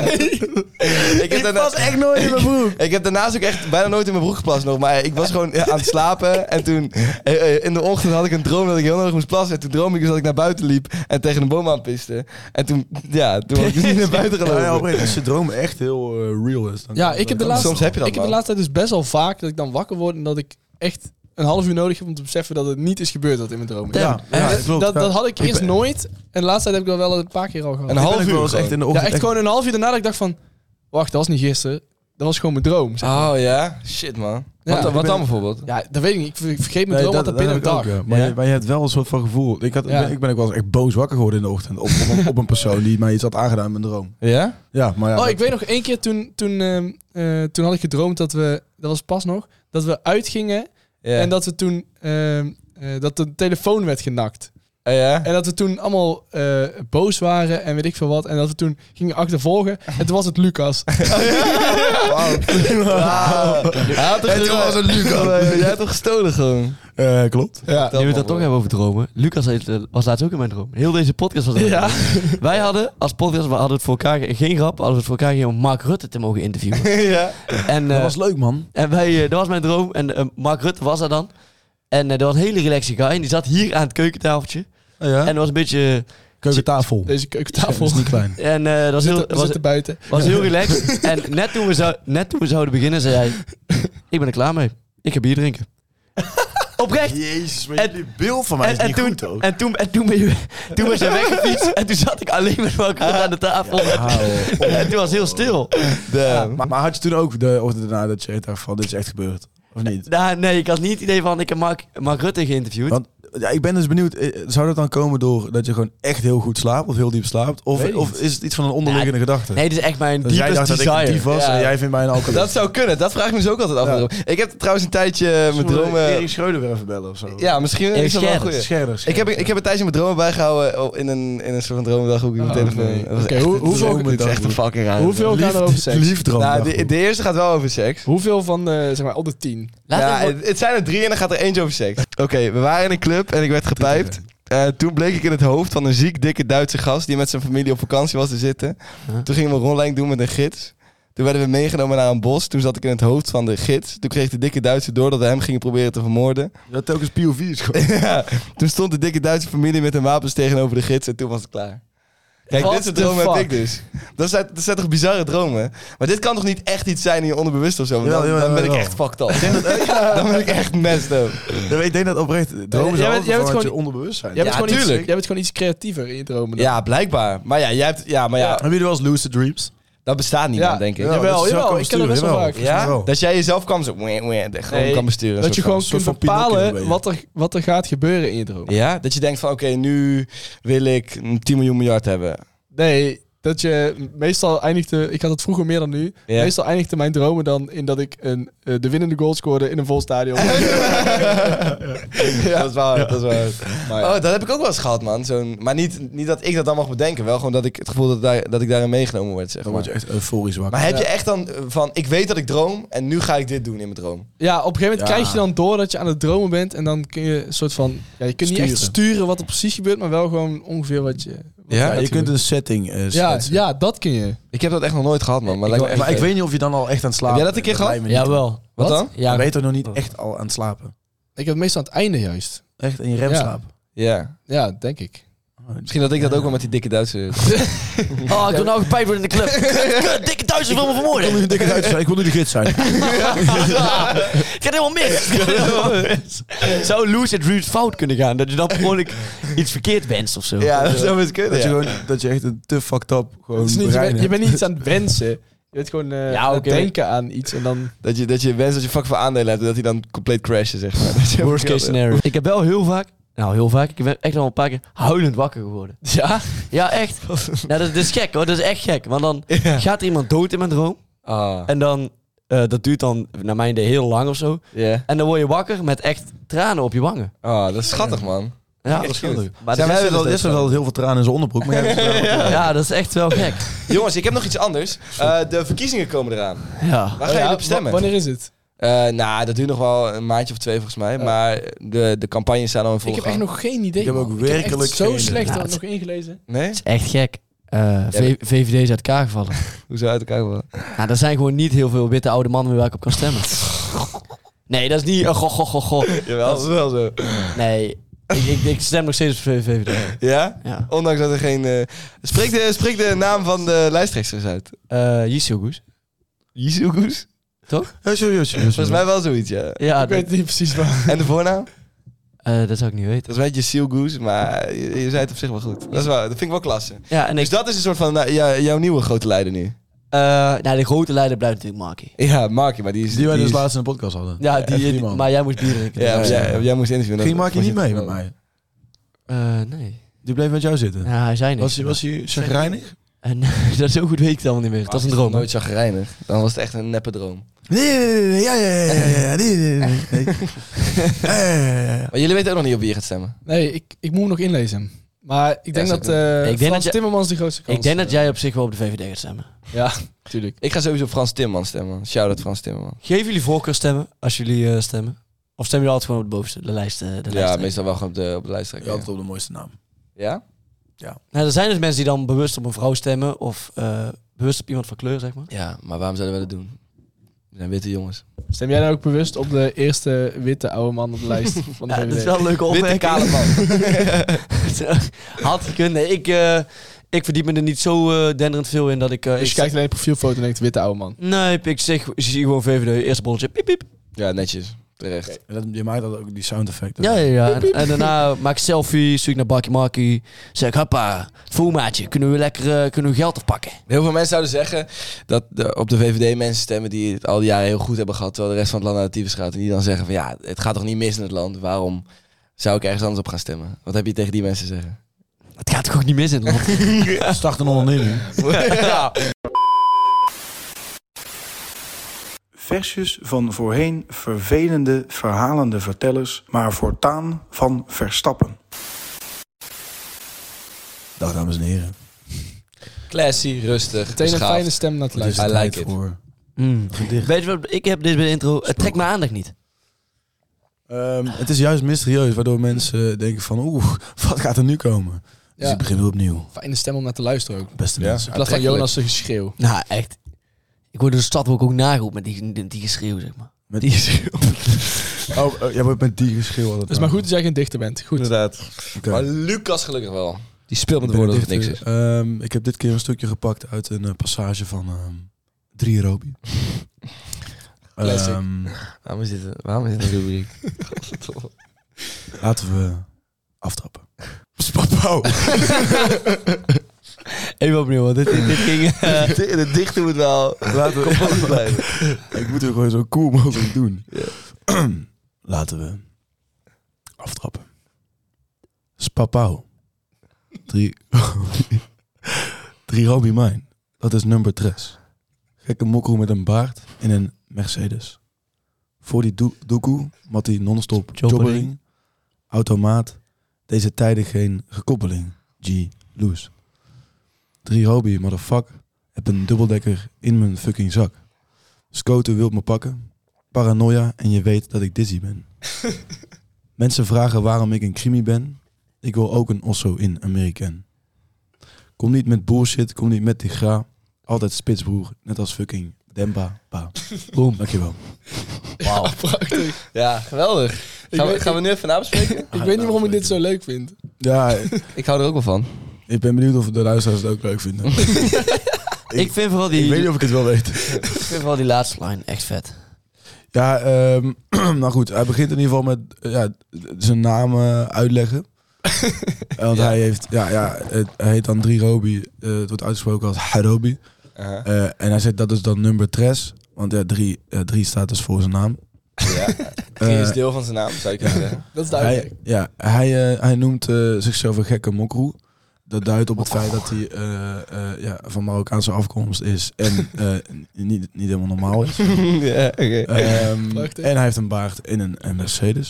S3: ik heb daarna-
S4: was echt nooit in mijn broek.
S3: Ik heb daarnaast ook echt bijna nooit in mijn broek geplast nog. Maar ik was gewoon ja, aan het slapen. En toen eh, eh, in de ochtend had ik een droom dat ik heel nodig moest plassen. En toen droomde ik dus dat ik naar buiten liep en tegen een boom aan piste. En toen, ja, toen was ik dus niet naar buiten gelopen.
S4: Ja, ja, oprecht, als je droom echt heel uh, real is. Dan
S5: Ja,
S4: kan-
S5: ik heb de
S4: dan-
S5: laatste,
S3: soms heb je dat,
S5: ik heb de
S3: man.
S5: laatste tijd dus best wel vaak dat ik dan wakker word en dat ik echt een half uur nodig heb om te beseffen dat het niet is gebeurd wat in mijn droom.
S4: Ja, ja,
S5: En dat,
S4: klopt,
S5: dat,
S4: ja.
S5: dat had ik
S4: Ik
S5: eerst
S4: ben-
S5: nooit en de laatste tijd heb ik dat wel een paar keer al gehad.
S3: Een
S4: Ik ben
S3: half
S4: ook
S3: uur
S4: wel eens echt in de
S5: Ja,
S4: ochtend.
S5: echt gewoon een half uur daarna dat ik dacht van, wacht, dat was niet gisteren. Dat was gewoon mijn droom. zeg maar.
S3: Oh ja? Shit, man.
S5: Ja,
S3: wat
S5: ik
S3: wat
S4: ben-
S3: dan bijvoorbeeld?
S5: Ja, dat weet ik niet. Ik ver- ik vergeet mijn
S4: Nee,
S5: droom
S4: dat,
S5: altijd binnen een
S4: dat
S5: dag.
S4: heb ik ook, ja. Maar,
S3: Ja?
S4: Je, maar je hebt wel een soort van gevoel. Ik, had,
S5: Ja.
S4: ben, ik ben ook wel eens echt boos wakker geworden in de ochtend. Op, op, op een persoon die mij iets had aangedaan in mijn droom.
S3: Ja?
S4: Ja, maar ja.
S5: Oh,
S4: dat-
S5: ik weet nog één keer toen, toen, ehm, eh, toen had ik gedroomd dat we, dat was pas nog, dat we uitgingen
S3: Ja.
S5: en dat we toen, ehm, eh, dat de telefoon werd genakt.
S3: Oh, ja?
S5: En dat we toen allemaal eh, boos waren en weet ik veel wat. En dat we toen gingen achtervolgen. En toen was het Lucas.
S3: Wauw. Hij had toch
S4: En toen was het Lucas.
S3: Jij hebt toch gestolen gewoon?
S4: Eh, klopt.
S5: Ja.
S6: Nu we het dan toch hebben over dromen. Lucas heeft, eh, was laatst ook in mijn droom. Heel deze podcast was in mijn
S5: Ja.
S6: droom. Wij hadden als podcast, we hadden het voor elkaar, ge- geen grap, hadden we het voor elkaar gegeven om Mark Rutte te mogen interviewen.
S3: Ja.
S6: En,
S4: Dat
S6: eh,
S4: was leuk, man.
S6: en wij, eh, dat was mijn droom. En eh, Mark Rutte was er dan. En eh, dat was een hele relaxe guy. En die zat hier aan het keukentafeltje.
S4: Ja.
S6: En dat was een beetje...
S4: Keukentafel.
S5: Deze
S4: Dat
S5: keukentafel.
S4: is niet klein.
S6: En eh, dat was
S5: We
S6: heel,
S5: zitten, we
S6: was,
S5: zitten buiten.
S6: was heel relaxed. En net toen, we zou, net toen we zouden beginnen, zei hij... Ik ben er klaar mee. Ik ga bier drinken. Oprecht.
S4: Jezus, maar
S6: En-
S4: jullie beeld van mij
S6: En,
S4: is
S6: en,
S4: niet
S6: toen,
S4: goed, hoor.
S6: en, toen, en toen, ben je, toen was hij weggefietst. En toen zat ik alleen met Mark Rutte aan de tafel. En toen was het heel stil.
S4: Ja, maar, maar had je toen ook de ochtend daarna dat je echt dacht van dit is echt gebeurd? Of niet?
S6: Nou, nee, ik had niet het idee van... Ik heb Mark, Mark Rutte geïnterviewd.
S4: Want ja, ik ben dus benieuwd, eh, zou dat dan komen door dat je gewoon echt heel goed slaapt of heel diep slaapt? Of,
S5: Weet ik
S4: of
S5: niet.
S4: is het iets van een onderliggende gedachte?
S6: Nee, dit is echt mijn
S4: Dus jij
S6: deepest
S4: dacht dat ik
S6: desire.
S4: dief was
S3: Ja.
S4: en jij vindt mij een alcoholist.
S3: Dat zou kunnen. Dat vraag ik me dus ook altijd af.
S4: Ja.
S3: Ik heb trouwens een tijdje mijn
S4: Zullen we
S3: dromen...
S4: Erik Schreuder weer even bellen of zo.
S3: Ja, misschien
S6: Erik
S3: is dat wel een
S6: Scherder.
S3: goeie.
S4: Scherder.
S3: Ik heb, ik heb een tijdje mijn dromen bijgehouden oh, in een, in een soort van dromendag ook in mijn
S5: Oh,
S3: telefoon.
S5: nee.
S3: Dat was
S5: Oké,
S3: echt-
S5: hoe-
S3: dit is
S5: hoeveel-
S3: echt- Dit is echt een fucking raar.
S5: Hoeveel gaan er over seks?
S4: Liefdroom.
S3: Nou, de, de eerste gaat wel over seks.
S5: Hoeveel van de, zeg maar, op de tien?
S6: Laat
S3: ja,
S6: even-
S3: het, het zijn er drie en dan gaat er eentje over seks. Oké, we waren in een club en ik werd gepijpt. Uh, toen bleek ik in het hoofd van een ziek, dikke Duitse gast die met zijn familie op vakantie was te zitten.
S6: Huh?
S3: Toen gingen we een rondleiding doen met een gids. Toen werden we meegenomen naar een bos. Toen zat ik in het hoofd van de gids. Toen kreeg de dikke Duitser door dat we hem gingen proberen te vermoorden.
S4: Je had telkens P O V's gewoon.
S3: Ja, toen stond de dikke Duitse familie met hun wapens tegenover de gids en toen was het klaar. Kijk,
S5: What
S3: dit soort
S5: the
S3: dromen heb
S5: fuck?
S3: ik dus. Dat zijn, dat zijn toch bizarre dromen? Maar dit kan toch niet echt iets zijn in je onderbewust of zo? Want
S4: Jawel,
S3: Dan,
S4: jawel,
S3: dan ben ik
S4: jawel.
S3: echt fucked up. Dan ben ik echt messed up.
S4: Ja, ik denk dat oprecht dromen
S5: jij
S4: zijn
S5: bent- jij bent
S4: altijd van
S5: gewoon-
S4: je onderbewustzijn.
S5: Jij bent,
S3: Ja,
S5: gewoon iets,
S3: tuurlijk.
S5: jij bent gewoon iets creatiever in je dromen. dan.
S3: Ja, blijkbaar. Maar ja, jij hebt, ja, maar ja,
S4: Hebben jullie wel eens lucid dreams?
S3: dat bestaat niet,
S5: Ja.
S3: man, denk ik.
S4: Ja,
S5: Jawel,
S4: dat is
S5: jawel,
S4: wel
S5: ik ken dat best wel
S4: jawel.
S5: vaak.
S4: Volgens mij
S3: Ja?
S4: wel.
S3: Dat jij jezelf kan zo, wee, wee, gewoon
S5: Nee,
S3: kan besturen.
S5: Dat je
S3: soort
S5: gewoon
S3: van.
S4: soort
S5: kunt
S4: van Pinocchio ben
S5: bepalen
S4: je.
S5: wat er, wat er gaat gebeuren in je droom.
S3: Ja, dat je denkt van, oké, nu wil ik tien miljoen miljard hebben.
S5: Nee, dat je meestal eindigde... Ik had het vroeger meer dan nu.
S3: Ja.
S5: Meestal eindigde mijn dromen dan in dat ik een, uh, de winnende goal scoorde in een vol stadion.
S3: ja. Dat is waar, dat is waar. Maar ja. Oh, dat heb ik ook wel eens gehad, man. Zo'n, maar niet, niet dat ik dat dan mag bedenken. Wel gewoon dat ik het gevoel dat, daar, dat ik daarin meegenomen word, zeg
S4: Dan
S3: maar.
S4: word je echt euforisch wakker.
S3: Maar heb je
S5: Ja.
S3: echt dan van... Ik weet dat ik droom en nu ga ik dit doen in mijn droom.
S5: Ja, op een gegeven moment
S4: Ja.
S5: krijg je dan door dat je aan het dromen bent. En dan kun je een soort van... Ja, je kunt niet echt
S4: Sturen.
S5: sturen wat er precies gebeurt, maar wel gewoon ongeveer wat je... Wat
S3: Ja,
S5: eruit
S4: Ja, je kunt
S5: gebeurt.
S4: een setting uh,
S5: Ja,
S4: schetsen.
S5: ja, dat kun je.
S3: Ik heb dat echt nog nooit gehad, man. Maar,
S4: Ik,
S3: lijkt me echt
S4: maar ik
S3: leuk.
S4: weet niet of je dan al echt aan het slapen
S3: Heb jij dat een keer
S4: bent.
S3: gehad?
S4: Lijkt me niet.
S6: Jawel.
S3: Wat dan?
S4: Ja.
S6: Ja,
S4: Ben je toch nog niet echt al aan het slapen?
S5: Ik heb het meestal aan het einde juist.
S4: Echt in je remslaap?
S3: Ja.
S5: Ja, denk ik.
S3: Misschien dat ik dat ook wel met die dikke Duitse...
S6: Oh, ik wil nou gepijpt worden in de club. Kut, kut, dikke Duitsers wil me vermoorden.
S4: Ik wil nu een dikke Duitser zijn. Ik wil nu de gids zijn.
S6: Het gaat helemaal mis. Het gaat helemaal mis. Zou lucid dreams fout kunnen gaan? Dat je dan gewoon iets verkeerd wenst of zo.
S3: Ja, dat zou best kunnen,
S4: Dat je,
S3: ja.
S4: gewoon, dat je echt een te fucked up gewoon
S5: Het is niet, je,
S4: brein
S5: bent, je
S4: hebt.
S5: bent niet iets aan het wensen. Je bent gewoon uh,
S6: Ja,
S5: aan
S6: oké.
S5: het denken aan iets en dan...
S3: Dat je, dat je wenst dat je fuck veel aandelen hebt en dat hij dan compleet crashen, zeg maar. Dat je
S6: Worst case scenario. Ik heb wel heel vaak, nou heel vaak, ik ben echt al een paar keer huilend wakker geworden.
S5: Ja?
S6: Ja, echt. Ja, dat, dat is gek hoor, dat is echt gek. Want dan
S3: Ja.
S6: gaat er iemand dood in mijn droom.
S3: Ah,
S6: En dan, uh, dat duurt dan naar mijn idee heel lang of zo.
S3: ja.
S6: En dan word je wakker met echt tranen op je wangen.
S3: Ah, dat is schattig, man.
S6: Ja,
S3: Echt
S6: dat is
S3: cute.
S6: leuk. Maar
S4: Zijn
S6: dat
S4: wij
S6: is-
S4: wel, is er wel heel veel tranen in zijn onderbroek. Maar jij hebt er wel-
S6: ja, dat is echt wel gek.
S3: Jongens, ik heb nog iets anders. Uh, de verkiezingen komen eraan.
S6: Ja.
S3: Waar ga
S5: Oh
S3: je
S5: ja,
S3: op stemmen?
S5: w- Wanneer is het?
S3: Uh, nou, dat duurt nog wel een maandje of twee volgens mij. Maar de, de campagnes zijn al in volle
S5: Ik heb echt
S3: gang.
S5: nog geen idee.
S4: Ik heb ook
S5: man.
S4: werkelijk
S5: ik heb echt zo
S4: geen-
S5: slecht
S6: Nou,
S5: er
S6: het-
S5: nog ingelezen.
S3: Nee?
S6: Het is echt gek. Uh, v- V V D is uit elkaar gevallen.
S3: Hoezo uit elkaar gevallen?
S6: Nou, er zijn gewoon niet heel veel witte oude mannen meer waar ik op kan stemmen. Nee, dat is niet... Oh, goh, goh, goh, goh.
S3: Jawel, dat is wel zo.
S6: Nee, ik, ik, ik stem nog steeds op V V D.
S3: Ja?
S6: Ja.
S3: Ondanks dat er geen... Uh... Spreek, de, spreek de naam van de lijsttrekkers uit.
S6: Uh, Yissilgoes.
S3: Yissilgoes?
S6: Toch?
S4: Ja, serieus. serieus.
S3: Volgens mij wel zoiets, ja.
S6: Ja,
S5: ik
S6: dat,
S5: weet niet precies waar.
S3: En de voornaam?
S6: uh, dat zou ik niet weten.
S3: Dat is een beetje Yissilgoes, maar je, je zei het op zich wel goed. Dat, is wel, dat vind ik wel klasse.
S6: Ja, en ik,
S3: Dus dat is een soort van nou, ja, jouw nieuwe grote leider nu.
S6: uh, nou, de grote leider blijft natuurlijk Markie.
S3: Ja, Markie, maar die is...
S4: Die wij dus
S3: is-
S4: laatst in de podcast hadden.
S6: Ja, die,
S4: Echt die
S6: die-
S4: man.
S6: maar jij moest bier drinken.
S3: Ja,
S6: dus,
S3: jij, jij moest interviewen.
S4: Ging
S3: Dat
S4: Markie niet
S3: was
S4: mee
S3: wel-
S4: met mij?
S6: uh, nee.
S4: Die bleef met jou zitten.
S6: Ja, hij zei niks.
S4: Was hij was hij chagrijnig?
S6: En dat zo goed weet ik het allemaal niet meer. Het was een droom.
S3: Nooit chagrijnig. Dan was het echt een neppe droom.
S4: Nee, nee, nee, nee, ja, ja, ja, ja, ja, nee, nee, nee, nee. Ja, ja, ja, ja, ja.
S3: Maar jullie weten ook nog niet op wie je gaat stemmen.
S5: Nee, ik, ik moet hem nog inlezen. Maar ik denk
S3: Ja,
S5: dat
S3: zeker.
S5: uh,
S6: Ik denk
S5: Frans
S6: dat je-
S5: Timmermans de grootste kans
S6: Ik denk dat
S5: eh,
S6: jij op zich wel op de V V D gaat stemmen.
S5: Ja, tuurlijk.
S3: Ik ga sowieso op Frans Timmermans stemmen. Shout-out Frans Timmermans.
S6: Geven jullie voorkeurstemmen als jullie uh, stemmen? Of stemmen jullie altijd gewoon op de bovenste, de lijst? uh, de
S3: Ja,
S6: lijst
S3: meestal wel gewoon op de, op de lijsttrekker.
S4: Je
S3: Ja?
S4: had het op de mooiste naam.
S3: Ja?
S6: Nou, er zijn dus mensen die dan bewust op een vrouw stemmen of uh, bewust op iemand van kleur, zeg maar.
S3: Ja, maar waarom zouden we dat doen? We zijn witte jongens.
S5: Stem jij dan ook bewust op de eerste witte oude man op de lijst van de
S6: Ja,
S5: V V D?
S6: dat is wel een leuke
S3: Witte
S6: opmerking.
S3: kale man.
S6: Had gekund. Nee, ik, uh, ik verdiep me er niet zo uh, denderend veel in dat ik... Uh,
S5: Dus
S6: ik
S5: je kijkt alleen profielfoto en denkt witte oude man.
S6: Nee, ik zeg, ik zie gewoon V V D, eerste bolletje, piep piep.
S3: Ja, netjes. Terecht.
S4: En dat, je maakt dat ook die sound effecten.
S6: Ja, ja, ja. En, en daarna maak ik selfie, zoek ik naar Bakkie Markie. Zeg, hoppa, voelmaatje, kunnen we lekker uh, kunnen we geld afpakken?
S3: Heel veel mensen zouden zeggen dat de, op de V V D mensen stemmen die het al die jaren heel goed hebben gehad, terwijl de rest van het land naar de tyfus gaat. En die dan zeggen van ja, het gaat toch niet mis in het land. Waarom zou ik ergens anders op gaan stemmen? Wat heb je tegen die mensen te zeggen?
S6: Het gaat toch ook niet mis in het land?
S4: Start een onderneming.
S6: Ja.
S7: Versjes van voorheen vervelende, verhalende vertellers, maar voortaan van Verstappen.
S4: Dag dames en heren.
S3: Classy, rustig,
S5: Meteen een
S3: beschaafd.
S5: fijne stem naar te
S4: Het is
S5: luisteren.
S3: I
S4: tijd
S3: like it.
S4: voor
S6: Mm.
S4: gedicht.
S6: Weet je wat, ik heb dit bij de intro, het trekt mijn aandacht niet.
S4: Ehm, het is juist mysterieus, waardoor mensen denken van oeh, wat gaat er nu komen? Dus
S5: Ja.
S4: ik begin weer opnieuw.
S5: Fijne stem om naar te luisteren ook.
S4: Beste
S3: Ja.
S4: mensen.
S5: In plaats van Jonas' geschreeuw.
S6: Nou, echt. Ik word door de stad ook, ook nageroepen met die, die, die geschreeuw, zeg maar.
S4: Met die geschreeuw. oh, oh, jij wordt met die geschreeuw altijd.
S5: Het is maar goed dat jij geen dichter bent. Goed.
S3: Inderdaad.
S4: Oké.
S3: Maar Lucas gelukkig wel. Die speelt met
S4: Ik ben
S3: woorden of het
S4: een
S3: niks is.
S4: dichter. Ehm, ik heb dit keer een stukje gepakt uit een eh, passage van ehm drie Robi.
S3: Classic.
S4: Ehm,
S3: Waarom is dit, waarom is dit een rubriek?
S4: laten we aftrappen. Spapau.
S6: Even opnieuw, want dit, dit, dit ging... eh,
S3: De dichter moet wel
S4: Laten we
S3: kapot blijven.
S4: Ik moet het gewoon zo cool mogelijk doen. Laten we aftrappen. Spapau. Drie. Drie Robbie Mine. Dat is nummer tres. Gekke mokroe met een baard in een Mercedes. Voor die do- doekoe, mat die non-stop
S6: Jobbering.
S4: jobbering. Automaat. Deze tijden geen gekoppeling. G. Loose. Drie Robbie, motherfuck. Heb een dubbeldekker in mijn fucking zak. Scoten wilt me pakken. Paranoia en je weet dat ik dizzy ben. Mensen vragen waarom ik een crimi ben. Ik wil ook een osso in American. Kom niet met bullshit, kom niet met die gra. Altijd spitsbroer, net als fucking Demba. Ba. Boom, dankjewel.
S6: Wauw.
S5: Prachtig.
S3: Ja, geweldig.
S5: Ik
S3: Gaan we,
S5: weet-
S3: gaan we nu even nabespreken?
S5: Ik weet niet waarom ik dit zo leuk vind.
S4: Ja,
S3: Ik hou er ook wel van.
S4: ik ben benieuwd of de luisteraars het ook leuk vinden.
S6: Ik vind vooral die,
S4: Ik weet niet of ik het wel weet.
S6: ik vind vooral die laatste line echt vet.
S4: Ja, ehm, nou goed, hij begint in ieder geval met eh, ja, zijn naam eh, uitleggen. Want
S3: Ja.
S4: hij heeft, ja, ja, het, hij heet dan Drie Robbie. eh, het wordt uitgesproken als Harobi.
S3: Uh-huh.
S4: Eh, en hij zegt dat is dan nummer tres. Want ja, drie, eh, drie staat dus voor zijn naam.
S3: Ja. Drie is deel van zijn naam, zou je kunnen zeggen.
S5: Dat is duidelijk.
S4: Hij, ja, hij, eh, hij noemt eh, zichzelf een gekke mokroe. Dat duidt op het feit dat hij eh, eh, ja, van Marokkaanse afkomst is en eh, niet, niet helemaal normaal is.
S3: Ja, oké.
S4: Ehm,
S5: Prachtig.
S4: en hij heeft een baard in een, een Mercedes.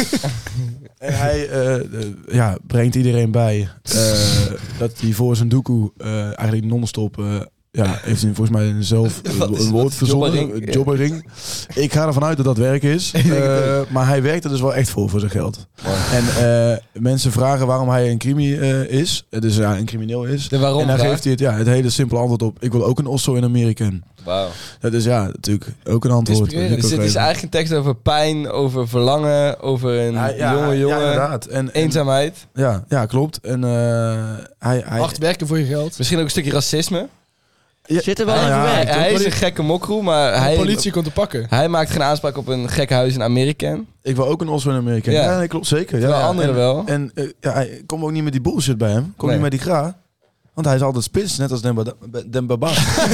S4: En hij eh, eh, ja, brengt iedereen bij eh, dat hij voor zijn doekoe eh, eigenlijk non-stop... eh, ja, heeft hij volgens mij zelf eh,
S3: Wat is-
S4: een
S3: wat
S4: woord
S3: is
S4: verzonnen.
S3: jobbering?
S4: eh, Jobbering. Ik ga ervan uit dat dat werk is. Eh, maar hij werkt er dus wel echt voor, voor zijn geld. En eh, mensen vragen waarom hij een crimi eh, is. Eh, Dus ja, een crimineel is.
S3: De waarom
S4: en dan
S3: vraag?
S4: geeft hij het, ja, het hele simpele antwoord op. Ik wil ook een osso in American.
S3: Wauw.
S4: Dat is ja, natuurlijk ook een antwoord.
S5: Inspirerend.
S3: Dus
S4: Ook
S3: dit is
S4: even.
S3: eigenlijk een tekst over pijn, over verlangen, over een
S4: Ja, ja,
S3: jonge
S4: ja,
S3: jongen,
S4: inderdaad. En, en-
S3: eenzaamheid.
S4: ja, ja, klopt. En eh, hij, hij,
S5: Hard werken voor je geld.
S3: Misschien ook een stukje racisme.
S4: Ja,
S6: Zit er wel
S4: nou
S6: in
S4: ja,
S6: verwerkt,
S3: hij
S6: hoor.
S3: hij is een gekke mokroe, maar
S5: De
S3: hij,
S5: politie komt te pakken.
S3: hij maakt geen aanspraak op een gekke huis in Amerika.
S4: ik wil ook een osso in Amerika.
S3: Ja.
S4: Ja, nee, klopt zeker. Ja,
S3: Terwijl
S4: ja.
S3: anderen
S4: en,
S3: wel.
S4: En eh, ja, hij komt ook niet met die bullshit bij hem. Komt
S3: Nee.
S4: niet met die gra. Want hij is altijd spits, net als Demba. Demba.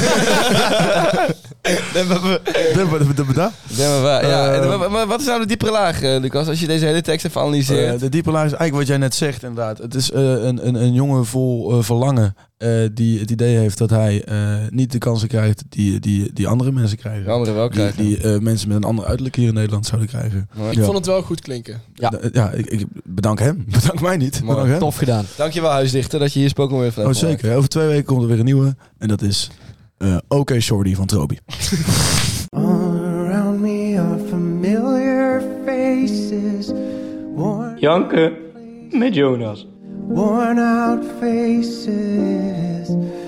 S4: Demba. Demba.
S3: Ja, maar, waar- ja.
S4: Eh,
S3: en wa- maar wat is nou de diepere laag, eh, Lucas, als je deze hele tekst even analyseert?
S4: Uh, de diepe laag is eigenlijk wat jij net zegt, inderdaad. Het is uh, een, een, een jongen vol uh, verlangen uh, die het idee heeft dat hij uh, niet de kansen krijgt die, die, die andere mensen krijgen.
S3: De anderen wel
S4: Die,
S3: krijgen.
S4: die uh, mensen met een ander uiterlijk hier in Nederland zouden krijgen.
S3: Mooi.
S5: Ik
S4: Ja.
S5: vond het wel goed klinken.
S6: Ja.
S4: D- ja, ik, ik bedank hem. Bedank mij niet.
S3: Mooi.
S4: Bedank hem.
S6: Tof gedaan.
S3: Dankjewel, huisdichter, dat je hier spoken weer van
S4: Oh,
S3: hebt gemaakt.
S4: zeker. Over twee weken komt er weer een nieuwe. En dat is uh, Oké Shorty van Trobi.
S8: All around me are familiar faces, worn,
S9: Janken met Jonas.
S8: worn out faces.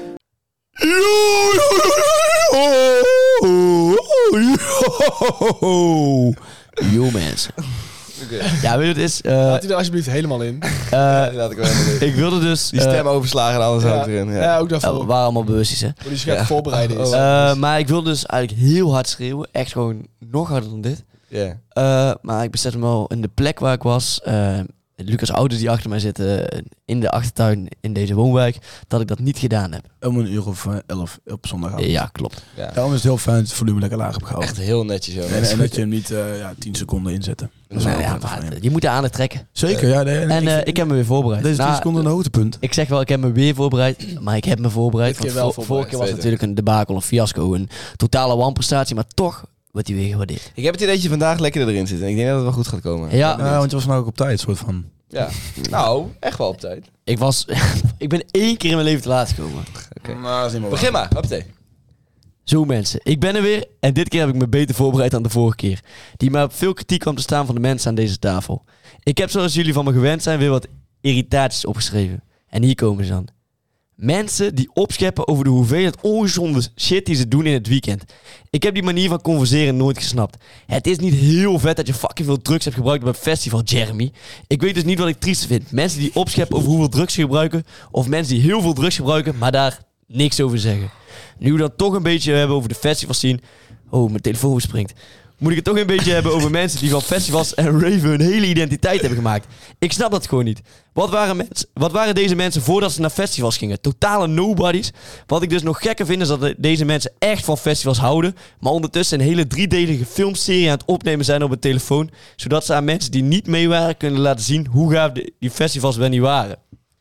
S6: Yo mensen. Ja, weet je wat het is? Eh,
S5: Laat hij er alsjeblieft helemaal in.
S6: eh,
S3: Ja, dat ik wel helemaal niet.
S6: ik wilde dus...
S3: Die
S6: eh,
S3: stem overslagen en alles
S5: Ja,
S3: ook erin. Ja.
S5: ja, ook
S6: ja,
S5: daarvoor.
S6: we waren allemaal bewust, hè.
S5: Hoe die zich gaat
S3: Ja.
S5: voorbereiden is.
S3: Oh,
S6: Eh, maar ik wilde dus eigenlijk heel hard schreeuwen. Echt gewoon nog harder dan dit.
S3: Ja.
S6: Eh, maar ik besefte me wel in de plek waar ik was. eh, Lucas' ouders die achter mij zitten in de achtertuin in deze woonwijk. Dat ik dat niet gedaan heb.
S4: Om een uur of uh, elf op zondagavond.
S6: Ja, klopt.
S3: Ja.
S4: Daarom is het heel fijn dat het volume lekker laag heb gehouden.
S3: Echt heel netjes, joh.
S4: En, en dat je hem niet uh, ja, tien seconden inzetten. Dat is
S6: Nou
S4: wel
S6: ja,
S4: prettig van
S6: maar
S4: hem.
S6: je moet de aandacht trekken.
S4: Zeker, ja. Nee, nee,
S6: En eh, ik heb me weer voorbereid.
S4: Deze tien
S6: Nou,
S4: seconden een hoogtepunt.
S6: Ik zeg wel, ik heb me weer voorbereid. Maar ik heb me voorbereid.
S5: Dit keer
S6: want
S5: wel
S6: vor-
S5: voorbereid,
S6: vorige keer was het
S3: weet
S6: natuurlijk een debakel, een fiasco. Een totale wanprestatie. Maar toch wordt hij weer gewaardeerd.
S3: Ik heb het idee dat je vandaag lekker erin zit. En ik denk dat het wel goed gaat komen.
S6: Ja,
S4: Ja, want je was nou ook op tijd, soort van.
S3: Ja. Nou, echt wel op tijd.
S6: ik was... ik ben één keer in mijn leven te laat gekomen.
S3: Oké.
S4: Nou, dat is niet meer
S3: Begin maar, hoppatee.
S6: Zo mensen, ik ben er weer en dit keer heb ik me beter voorbereid dan de vorige keer. Die maar op veel kritiek kwam te staan van de mensen aan deze tafel. Ik heb zoals jullie van me gewend zijn weer wat irritaties opgeschreven. En hier komen ze dan. Mensen die opscheppen over de hoeveelheid ongezonde shit die ze doen in het weekend. Ik heb die manier van converseren nooit gesnapt. Het is niet heel vet dat je fucking veel drugs hebt gebruikt op een festival, Jeremy. Ik weet dus niet wat ik triest vind. Mensen die opscheppen over hoeveel drugs ze gebruiken. Of mensen die heel veel drugs gebruiken, maar daar niks over zeggen. Nu we dan toch een beetje hebben over de festivals zien. Oh, mijn telefoon springt. Moet ik het toch een beetje hebben over mensen die van festivals en raven hun hele identiteit hebben gemaakt. Ik snap dat gewoon niet. Wat waren, mens, wat waren deze mensen voordat ze naar festivals gingen? Totale nobodies. Wat ik dus nog gekker vind is dat de- deze mensen echt van festivals houden. Maar ondertussen een hele driedelige filmserie aan het opnemen zijn op een telefoon. Zodat ze aan mensen die niet mee waren kunnen laten zien hoe gaaf de- die festivals wel niet waren.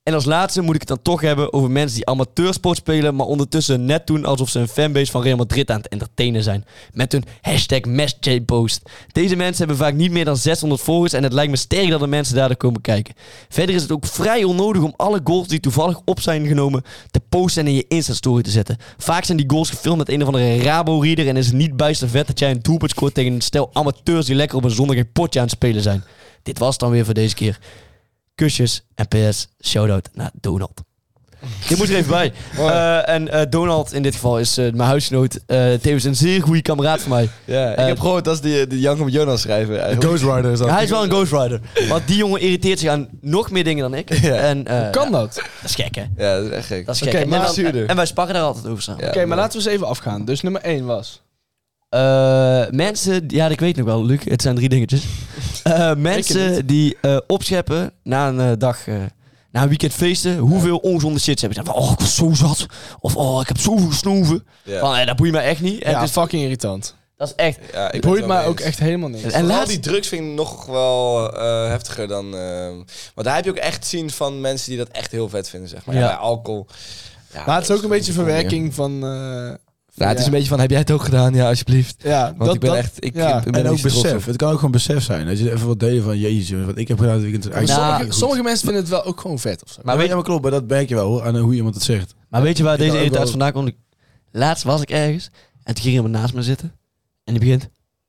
S6: En als laatste moet ik het dan toch hebben over mensen die amateursport spelen, maar ondertussen net doen alsof ze een fanbase van Real Madrid aan het entertainen zijn. Met hun hashtag matchday-post. Deze mensen hebben vaak niet meer dan zeshonderd volgers en het lijkt me sterk dat de mensen daardoor komen kijken. Verder is het ook vrij onnodig om alle goals die toevallig op zijn genomen te posten en in je Insta-story te zetten. Vaak zijn die goals gefilmd met een of andere Rabo-reader en is het niet bijster vet dat jij een doelpunt scoort tegen een stel amateurs die lekker op een zondag een potje aan het spelen zijn. Dit was het dan weer voor deze keer. Kusjes en P S, shout-out naar Donald. Dit moet er even bij. Uh, en uh, Donald in dit geval is uh, mijn huisgenoot. Uh, tevens een zeer goede kameraad van mij.
S3: Ja, ik
S6: Uh,
S3: heb gehoord dat is die, die Janko met Jonas schrijven.
S4: De
S3: eigenlijk.
S4: Ghost Rider is dat.
S6: Hij is wel een Ghost Rider. Want die jongen irriteert zich aan nog meer dingen dan ik.
S3: Ja.
S6: En, uh,
S5: Kan
S6: ja,
S5: dat?
S6: Dat is gek, hè?
S3: Ja, dat is echt gek.
S6: Dat is
S5: Oké,
S6: gek. En,
S5: maar-
S6: dan-
S3: zuurder.
S6: en wij sparren daar altijd over samen.
S3: Ja,
S5: Oké, maar laten we eens even afgaan. Dus nummer één was...
S6: Uh, mensen, ja, ik weet nog wel, Luc. Het zijn drie dingetjes. Uh, mensen die uh, opscheppen na een uh, dag, uh, na een weekend feesten, hoeveel ongezonde shit ze hebben. Van, oh, ik was zo zat. Of, oh, ik heb zoveel gesnoven.
S3: Ja.
S6: Van, eh, dat boeit mij echt niet. En
S5: Ja,
S6: het is,
S5: fucking irritant.
S6: dat is echt...
S3: Ja, ik
S5: Het
S3: ben
S5: boeit
S3: het wel
S5: mij
S3: mee
S5: ook
S3: eens.
S5: echt helemaal niks.
S6: En
S3: En
S6: laatst-
S3: die drugs vind ik nog wel uh, heftiger dan... Uh, want daar heb je ook echt zien van mensen die dat echt heel vet vinden, zeg maar. Ja.
S6: Ja.
S3: bij alcohol. Ja,
S5: Maar het is
S3: dat
S5: ook een beetje
S3: gewoon
S5: verwerking van... uh,
S3: Ja, het is een beetje van, heb jij het ook gedaan? Ja, alsjeblieft.
S5: Ja,
S3: Want
S5: dat,
S3: ik ben
S5: dat,
S3: echt... Ik,
S5: ja.
S3: ik ben
S4: En
S3: er
S4: ook
S3: niet zo trots
S4: besef.
S3: op.
S4: Het kan ook gewoon besef zijn. Dat je even wat delen van, jezus, wat ik heb gedaan dit weekend. is eigenlijk
S6: Nou,
S5: sommige,
S4: goed.
S5: sommige mensen vinden het wel ook gewoon vet of zo.
S6: Maar
S4: Maar
S6: weet,
S4: weet je, maar klopt, maar dat merk je wel hoor, aan hoe iemand het zegt.
S6: maar weet je waar
S4: Ik
S6: deze
S4: kan ook
S6: irritatie
S4: wel-
S6: vandaan komt? Laatst was ik ergens en toen ging iemand naast me zitten. En die begint...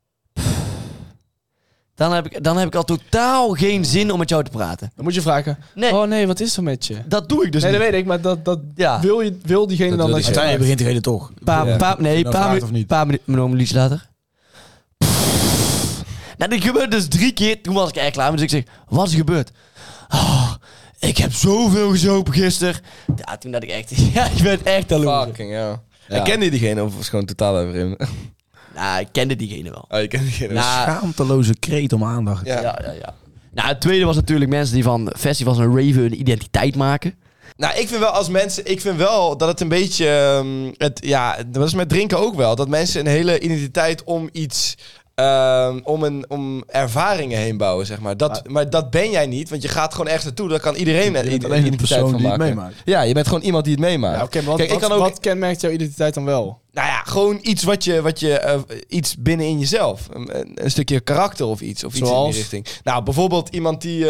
S6: Dan heb, ik, dan heb ik al totaal geen zin om met jou te praten.
S5: Dan moet je vragen,
S6: Nee,
S5: oh nee, wat is er met je?
S6: dat doe ik dus
S5: nee,
S6: niet.
S5: dat weet ik, maar dat, dat
S6: Ja.
S5: wil, je, wil diegene
S4: Dat
S5: dan
S4: wil
S5: dat
S4: die-
S5: je...
S4: Uiteindelijk begint diegene toch.
S6: Pa,
S3: Ja.
S6: pa, nee,
S4: Nou,
S6: paar
S4: vraagt
S6: minu-
S4: of niet?
S6: paar minu- minuutjes later. Nou, dit gebeurde dus drie keer. Toen was ik echt klaar. Dus ik zeg, wat is er gebeurd? Oh, ik heb zoveel gezopen gisteren. Ja, toen dacht ik echt, ja, je bent echt een loser.
S3: Fucking, ja.
S5: Ja.
S3: En kende je diegene of was gewoon totaal over hem?
S6: Nou, ik kende diegene wel.
S3: Oh, je kende diegene.
S6: Nou,
S4: Schaamteloze kreet om aandacht.
S3: ja.
S6: ja, ja, ja. Nou, het tweede was natuurlijk mensen die van festivals en raven een identiteit maken.
S3: Nou, ik vind wel als mensen, ik vind wel dat het een beetje, ehm, het, ja, dat is met drinken ook wel, dat mensen een hele identiteit om iets, ehm, om, een, om ervaringen heen bouwen, zeg maar. Dat, maar dat ben jij niet, want je gaat gewoon ergens naartoe, daar kan iedereen een
S4: Je bent
S3: ide-
S4: alleen de
S3: identiteit
S4: persoon
S3: van
S4: die het
S3: maken.
S4: meemaakt.
S3: Ja, je bent gewoon iemand die het meemaakt.
S5: Ja, oké, maar wat,
S3: Kijk, ik
S5: wat,
S3: kan ook-
S5: wat kenmerkt jouw identiteit dan wel?
S3: Nou ja, gewoon iets wat je, wat je eh, iets binnenin jezelf. Een, een- een stukje karakter of iets. Of iets in
S5: Zoals?
S3: die richting. Nou, bijvoorbeeld iemand die...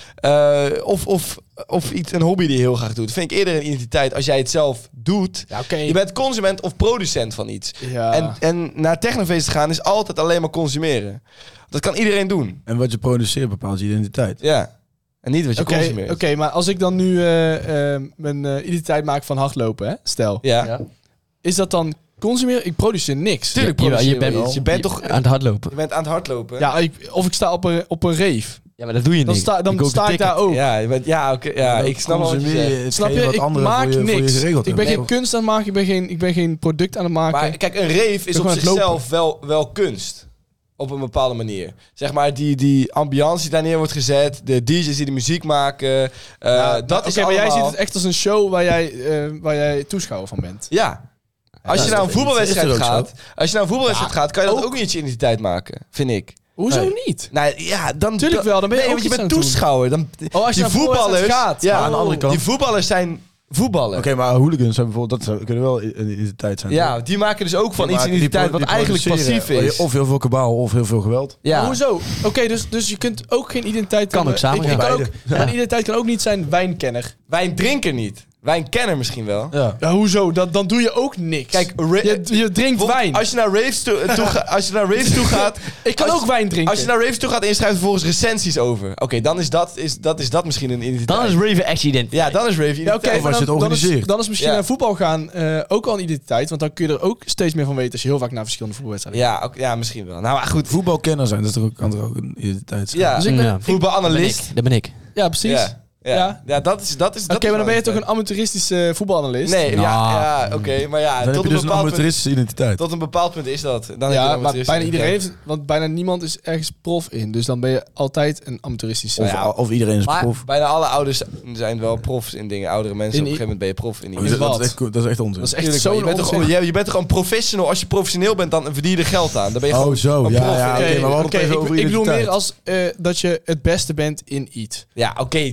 S3: eh, eh, of, of, of iets, een hobby die je heel graag doet. Dat vind ik eerder een identiteit als jij het zelf doet.
S5: Ja, oké.
S3: Je bent consument of producent van iets.
S5: Ja.
S3: En, en naar technofeesten gaan is altijd alleen maar consumeren. Dat kan iedereen doen.
S4: En wat je produceert bepaalt je identiteit.
S3: Ja. En niet wat je
S5: Oké,
S3: consumeert.
S5: oké, maar als ik dan nu eh, eh, mijn eh, identiteit maak van hardlopen, hè? Stel.
S3: Ja.
S6: Ja.
S5: Is dat dan consumeren? Ik produceer niks.
S3: Tuurlijk
S6: Ja, je
S3: produceer je,
S6: bent-
S3: iets. Je bent toch...
S6: aan het hardlopen.
S3: Je bent aan het hardlopen.
S5: Ja, ik, of ik sta op een, op een rave.
S6: Ja, maar dat doe je
S5: Dan
S6: niet.
S5: sta, dan
S6: Je koopt
S5: sta
S6: een
S5: ik
S6: ticket.
S5: daar ook.
S3: Ja, je bent, ja, oké, ja ik snap wel wat je
S4: Consumeer
S3: zegt.
S4: het
S5: Snap
S4: geen
S5: je?
S4: wat
S5: Ik
S4: anderen
S5: maak
S4: voor je, voor je
S5: niks.
S4: geregeld
S5: Ik ben
S4: hebben.
S5: geen kunst aan het maken. Ik ben geen, ik ben geen product aan het maken.
S3: Maar kijk, een rave is
S5: gewoon
S3: op
S5: aan het lopen.
S3: zichzelf wel, wel kunst. Op een bepaalde manier. Zeg maar, die, die ambiance die daar neer wordt gezet. De D J's die de muziek maken. eh,
S5: Ja,
S3: dat
S5: oké,
S3: is
S5: maar
S3: allemaal...
S5: jij ziet het echt als een show waar jij, eh, waar jij toeschouwer van bent.
S3: Ja. Als
S4: Ja,
S3: je
S4: is
S3: naar een
S4: dat-
S3: voetbalwedstrijd
S4: is dat ook
S3: gaat... Als je naar een voetbalwedstrijd gaat, kan je dat
S5: ook.
S3: ook niet je identiteit maken. Vind ik.
S5: Hoezo
S3: Nee.
S5: niet?
S3: Nou ja, dan...
S5: Tuurlijk wel, dan ben je
S3: nee,
S5: ook
S3: want je
S5: iets
S3: bent
S5: aan het doen.
S3: toeschouwer. Dan,
S5: Oh, als je
S3: die
S5: naar voetbalwedstrijd
S3: voetballers...
S5: gaat.
S3: Ja,
S5: Maar
S4: aan de andere kant-
S3: die voetballers zijn voetballen.
S4: Oké, maar hooligans zijn bijvoorbeeld, dat zou- kunnen wel een identiteit zijn.
S3: Ja, die maken dus ook van
S4: Die
S3: iets
S4: maken-
S3: een
S4: die
S3: identiteit
S4: pro-
S3: wat
S4: die
S3: eigenlijk
S4: produceren
S3: passief is.
S4: Of heel veel kabaal of heel veel geweld.
S3: Ja.
S5: Maar hoezo? Oké, dus, dus je kunt ook geen identiteit...
S6: Kan ook samen,
S5: Ik, ik
S6: ja.
S5: kan ook,
S4: Beide.
S5: Mijn identiteit kan ook niet zijn wijnkenner.
S3: Wijndrinker niet. Wijnkenner misschien wel.
S4: Ja.
S5: Ja, hoezo? Dat, dan doe je ook niks.
S3: Kijk, ra-
S5: je, je drinkt
S3: Bijvoorbeeld,
S5: wijn.
S3: Als je naar raves toe, toe, ga- als je naar raves toe gaat...
S5: Ik kan
S3: als-
S5: ook wijn drinken.
S3: Als je naar raves toe gaat en je schrijft vervolgens recensies over. Oké, dan is dat, is, dat is dat misschien een identiteit.
S6: Dan is raven echt je identiteit.
S3: Ja, dan is rave
S5: Ja, oké,
S3: identiteit.
S4: Of als je
S5: dan,
S4: het
S5: dan, is,
S4: organiseert.
S5: dan is misschien
S3: Ja.
S5: naar voetbal gaan eh, ook al een identiteit. Want dan kun je er ook steeds meer van weten als je heel vaak naar verschillende voetbalwedstrijden
S3: Ja, ook, ja, misschien wel. Nou, maar goed.
S4: Voetbalkenner zijn, dat is toch ook, kan er ook een identiteit zijn.
S3: Ja,
S5: Dus ik ben-
S6: Ja. Dat ben
S3: voetbalanalist.
S6: ik. Dat ben ik.
S5: gaat. Ja, precies.
S3: Ja, ja.
S5: Ja.
S3: ja. dat is dat is.
S5: Oké, maar dan ben je toch een amateuristische voetbalanalist?
S3: Nee,
S6: Nou.
S3: ja, ja oké, maar ja,
S4: Dan heb
S3: tot
S4: je
S3: een,
S4: dus een
S3: bepaald punt,
S4: amateuristische identiteit.
S3: tot een bepaald punt is dat. Dan heb je
S5: Ja,
S3: een
S5: maar
S3: amateuristische
S5: bijna iedereen
S3: identiteit.
S5: heeft... Want bijna niemand is ergens prof in. Dus dan ben je altijd een amateuristische...
S4: Of,
S3: ja.
S4: of iedereen is
S3: Maar
S4: prof.
S3: bijna alle ouders zijn wel profs in dingen. Oudere mensen,
S5: In
S3: op een
S5: i-
S3: gegeven moment ben je prof in
S4: Dat
S3: iets.
S4: is, dat,
S5: wat?
S4: is echt, dat is echt onzin.
S5: Dat is echt
S3: Tuurlijk wel.
S5: zo'n
S3: je, bent toch,
S5: onzin.
S3: je, je bent toch een professional? Als je professioneel bent, dan verdien je er geld aan. Dan ben je
S4: Oh,
S3: gewoon
S4: zo.
S3: een
S4: Ja,
S3: prof
S4: ja,
S3: in-
S4: oké, maar we hadden
S5: Oké,
S4: het even
S5: ik,
S4: over
S5: ik bedoel
S4: identiteit.
S5: meer als eh, dat je het beste bent in iets.
S3: Ja, oké.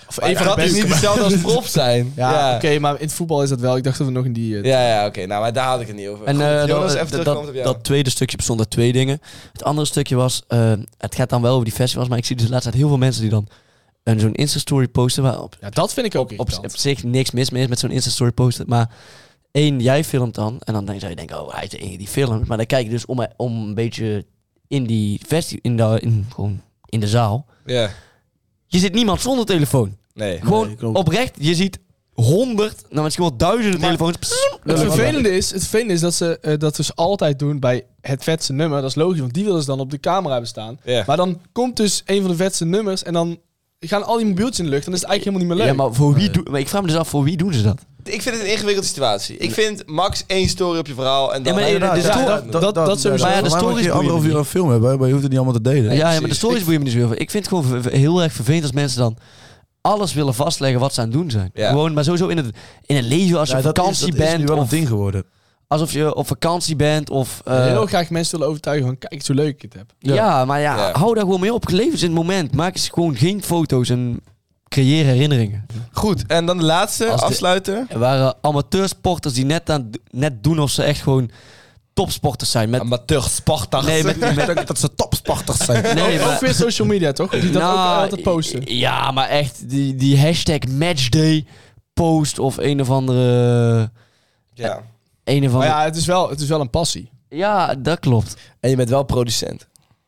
S5: Of
S3: Maar
S5: een van
S3: dat
S5: de
S3: is
S5: beste.
S3: niet hetzelfde als prof zijn.
S5: Ja,
S3: ja.
S5: oké, maar in het voetbal is dat wel. Ik dacht dat we nog in die... Uh,
S3: Ja, ja, oké. Nou, maar daar had ik het niet over.
S6: En
S3: Goed,
S6: uh,
S3: Jonas,
S6: dat,
S3: even
S6: dat,
S3: terugkomt op
S6: dat,
S3: jou.
S6: dat tweede stukje bestond uit twee dingen. Het andere stukje was, uh, het gaat dan wel over die festivals, maar ik zie dus de laatste tijd heel veel mensen die dan een zo'n Insta-story posten. Waar op,
S5: ja, dat vind ik ook
S6: op, op,
S5: irritant.
S6: op zich niks mis mee is met zo'n Insta-story posten. Maar één, jij filmt dan. En dan zou je denken, oh, hij is de enige die filmt. Maar dan kijk je dus om, om een beetje in die festival, in de, in, gewoon in de zaal.
S3: Ja.
S6: Je ziet niemand zonder telefoon.
S3: Nee.
S6: Gewoon
S4: Nee, klopt.
S6: oprecht, je ziet honderd, nou misschien wel duizenden
S5: Maar-
S6: telefoons.
S5: Het vervelende is, het vervelende is dat ze uh, dat dus altijd doen bij het vetste nummer. Dat is logisch, want die willen ze dan op de camera hebben staan.
S3: Ja.
S5: Maar dan komt dus een van de vetste nummers en dan gaan al die mobieltjes in de lucht. Dan is het eigenlijk helemaal niet meer
S6: Ja,
S5: leuk.
S6: maar voor wie doen... Maar ik vraag me dus af, voor wie doen ze dat?
S3: Ik vind het een ingewikkelde situatie. Ik vind max één story op je verhaal en dan...
S6: Ja, maar
S3: Ja,
S6: de
S3: ja,
S6: sto-
S3: dat-
S5: dat- dat sowieso.
S6: Maar ja, de
S4: Voor mij mag
S6: stories
S4: je
S6: boeien
S4: anderhalf
S6: me
S4: uur een film hebben, maar je hoeft het niet allemaal te delen.
S6: Ja, ja, maar de
S3: precies.
S6: stories
S3: Ik-
S6: boeien me niet zo heel veel. Ik vind het gewoon v- heel erg vervelend als mensen dan alles willen vastleggen wat ze aan het doen zijn.
S3: Ja.
S6: Gewoon, maar sowieso in het, in het leven als je
S4: Ja,
S6: op
S4: dat is-
S6: vakantie
S4: dat is nu
S6: bent.
S4: wel een
S6: Of
S4: ding geworden.
S6: alsof je op vakantie bent. Of, uh,
S5: heel graag mensen willen overtuigen van kijk eens hoe leuk ik het heb.
S6: ja.
S4: Ja.
S6: maar ja,
S3: Ja.
S6: hou daar gewoon mee op. Leven is in het moment. Maak eens gewoon geen foto's en creëer herinneringen.
S3: Goed, en dan de laatste,
S6: Als de-
S3: afsluiter.
S6: Er waren amateursporters die net, aan, net doen of ze echt gewoon topsporters zijn. Met,
S3: Amateursporters.
S6: nee, met, met,
S4: Dat ze topsporters zijn.
S6: nee,
S5: Ook
S6: maar,
S5: weer social media, toch? Die dat
S6: Nou,
S5: ook altijd posten.
S6: Ja, maar echt, die, die hashtag matchday post of een of andere...
S3: Ja.
S6: Een of
S5: Maar
S6: andere...
S5: ja, het is wel, het is wel een passie.
S6: Ja, dat klopt.
S3: En je bent wel producent.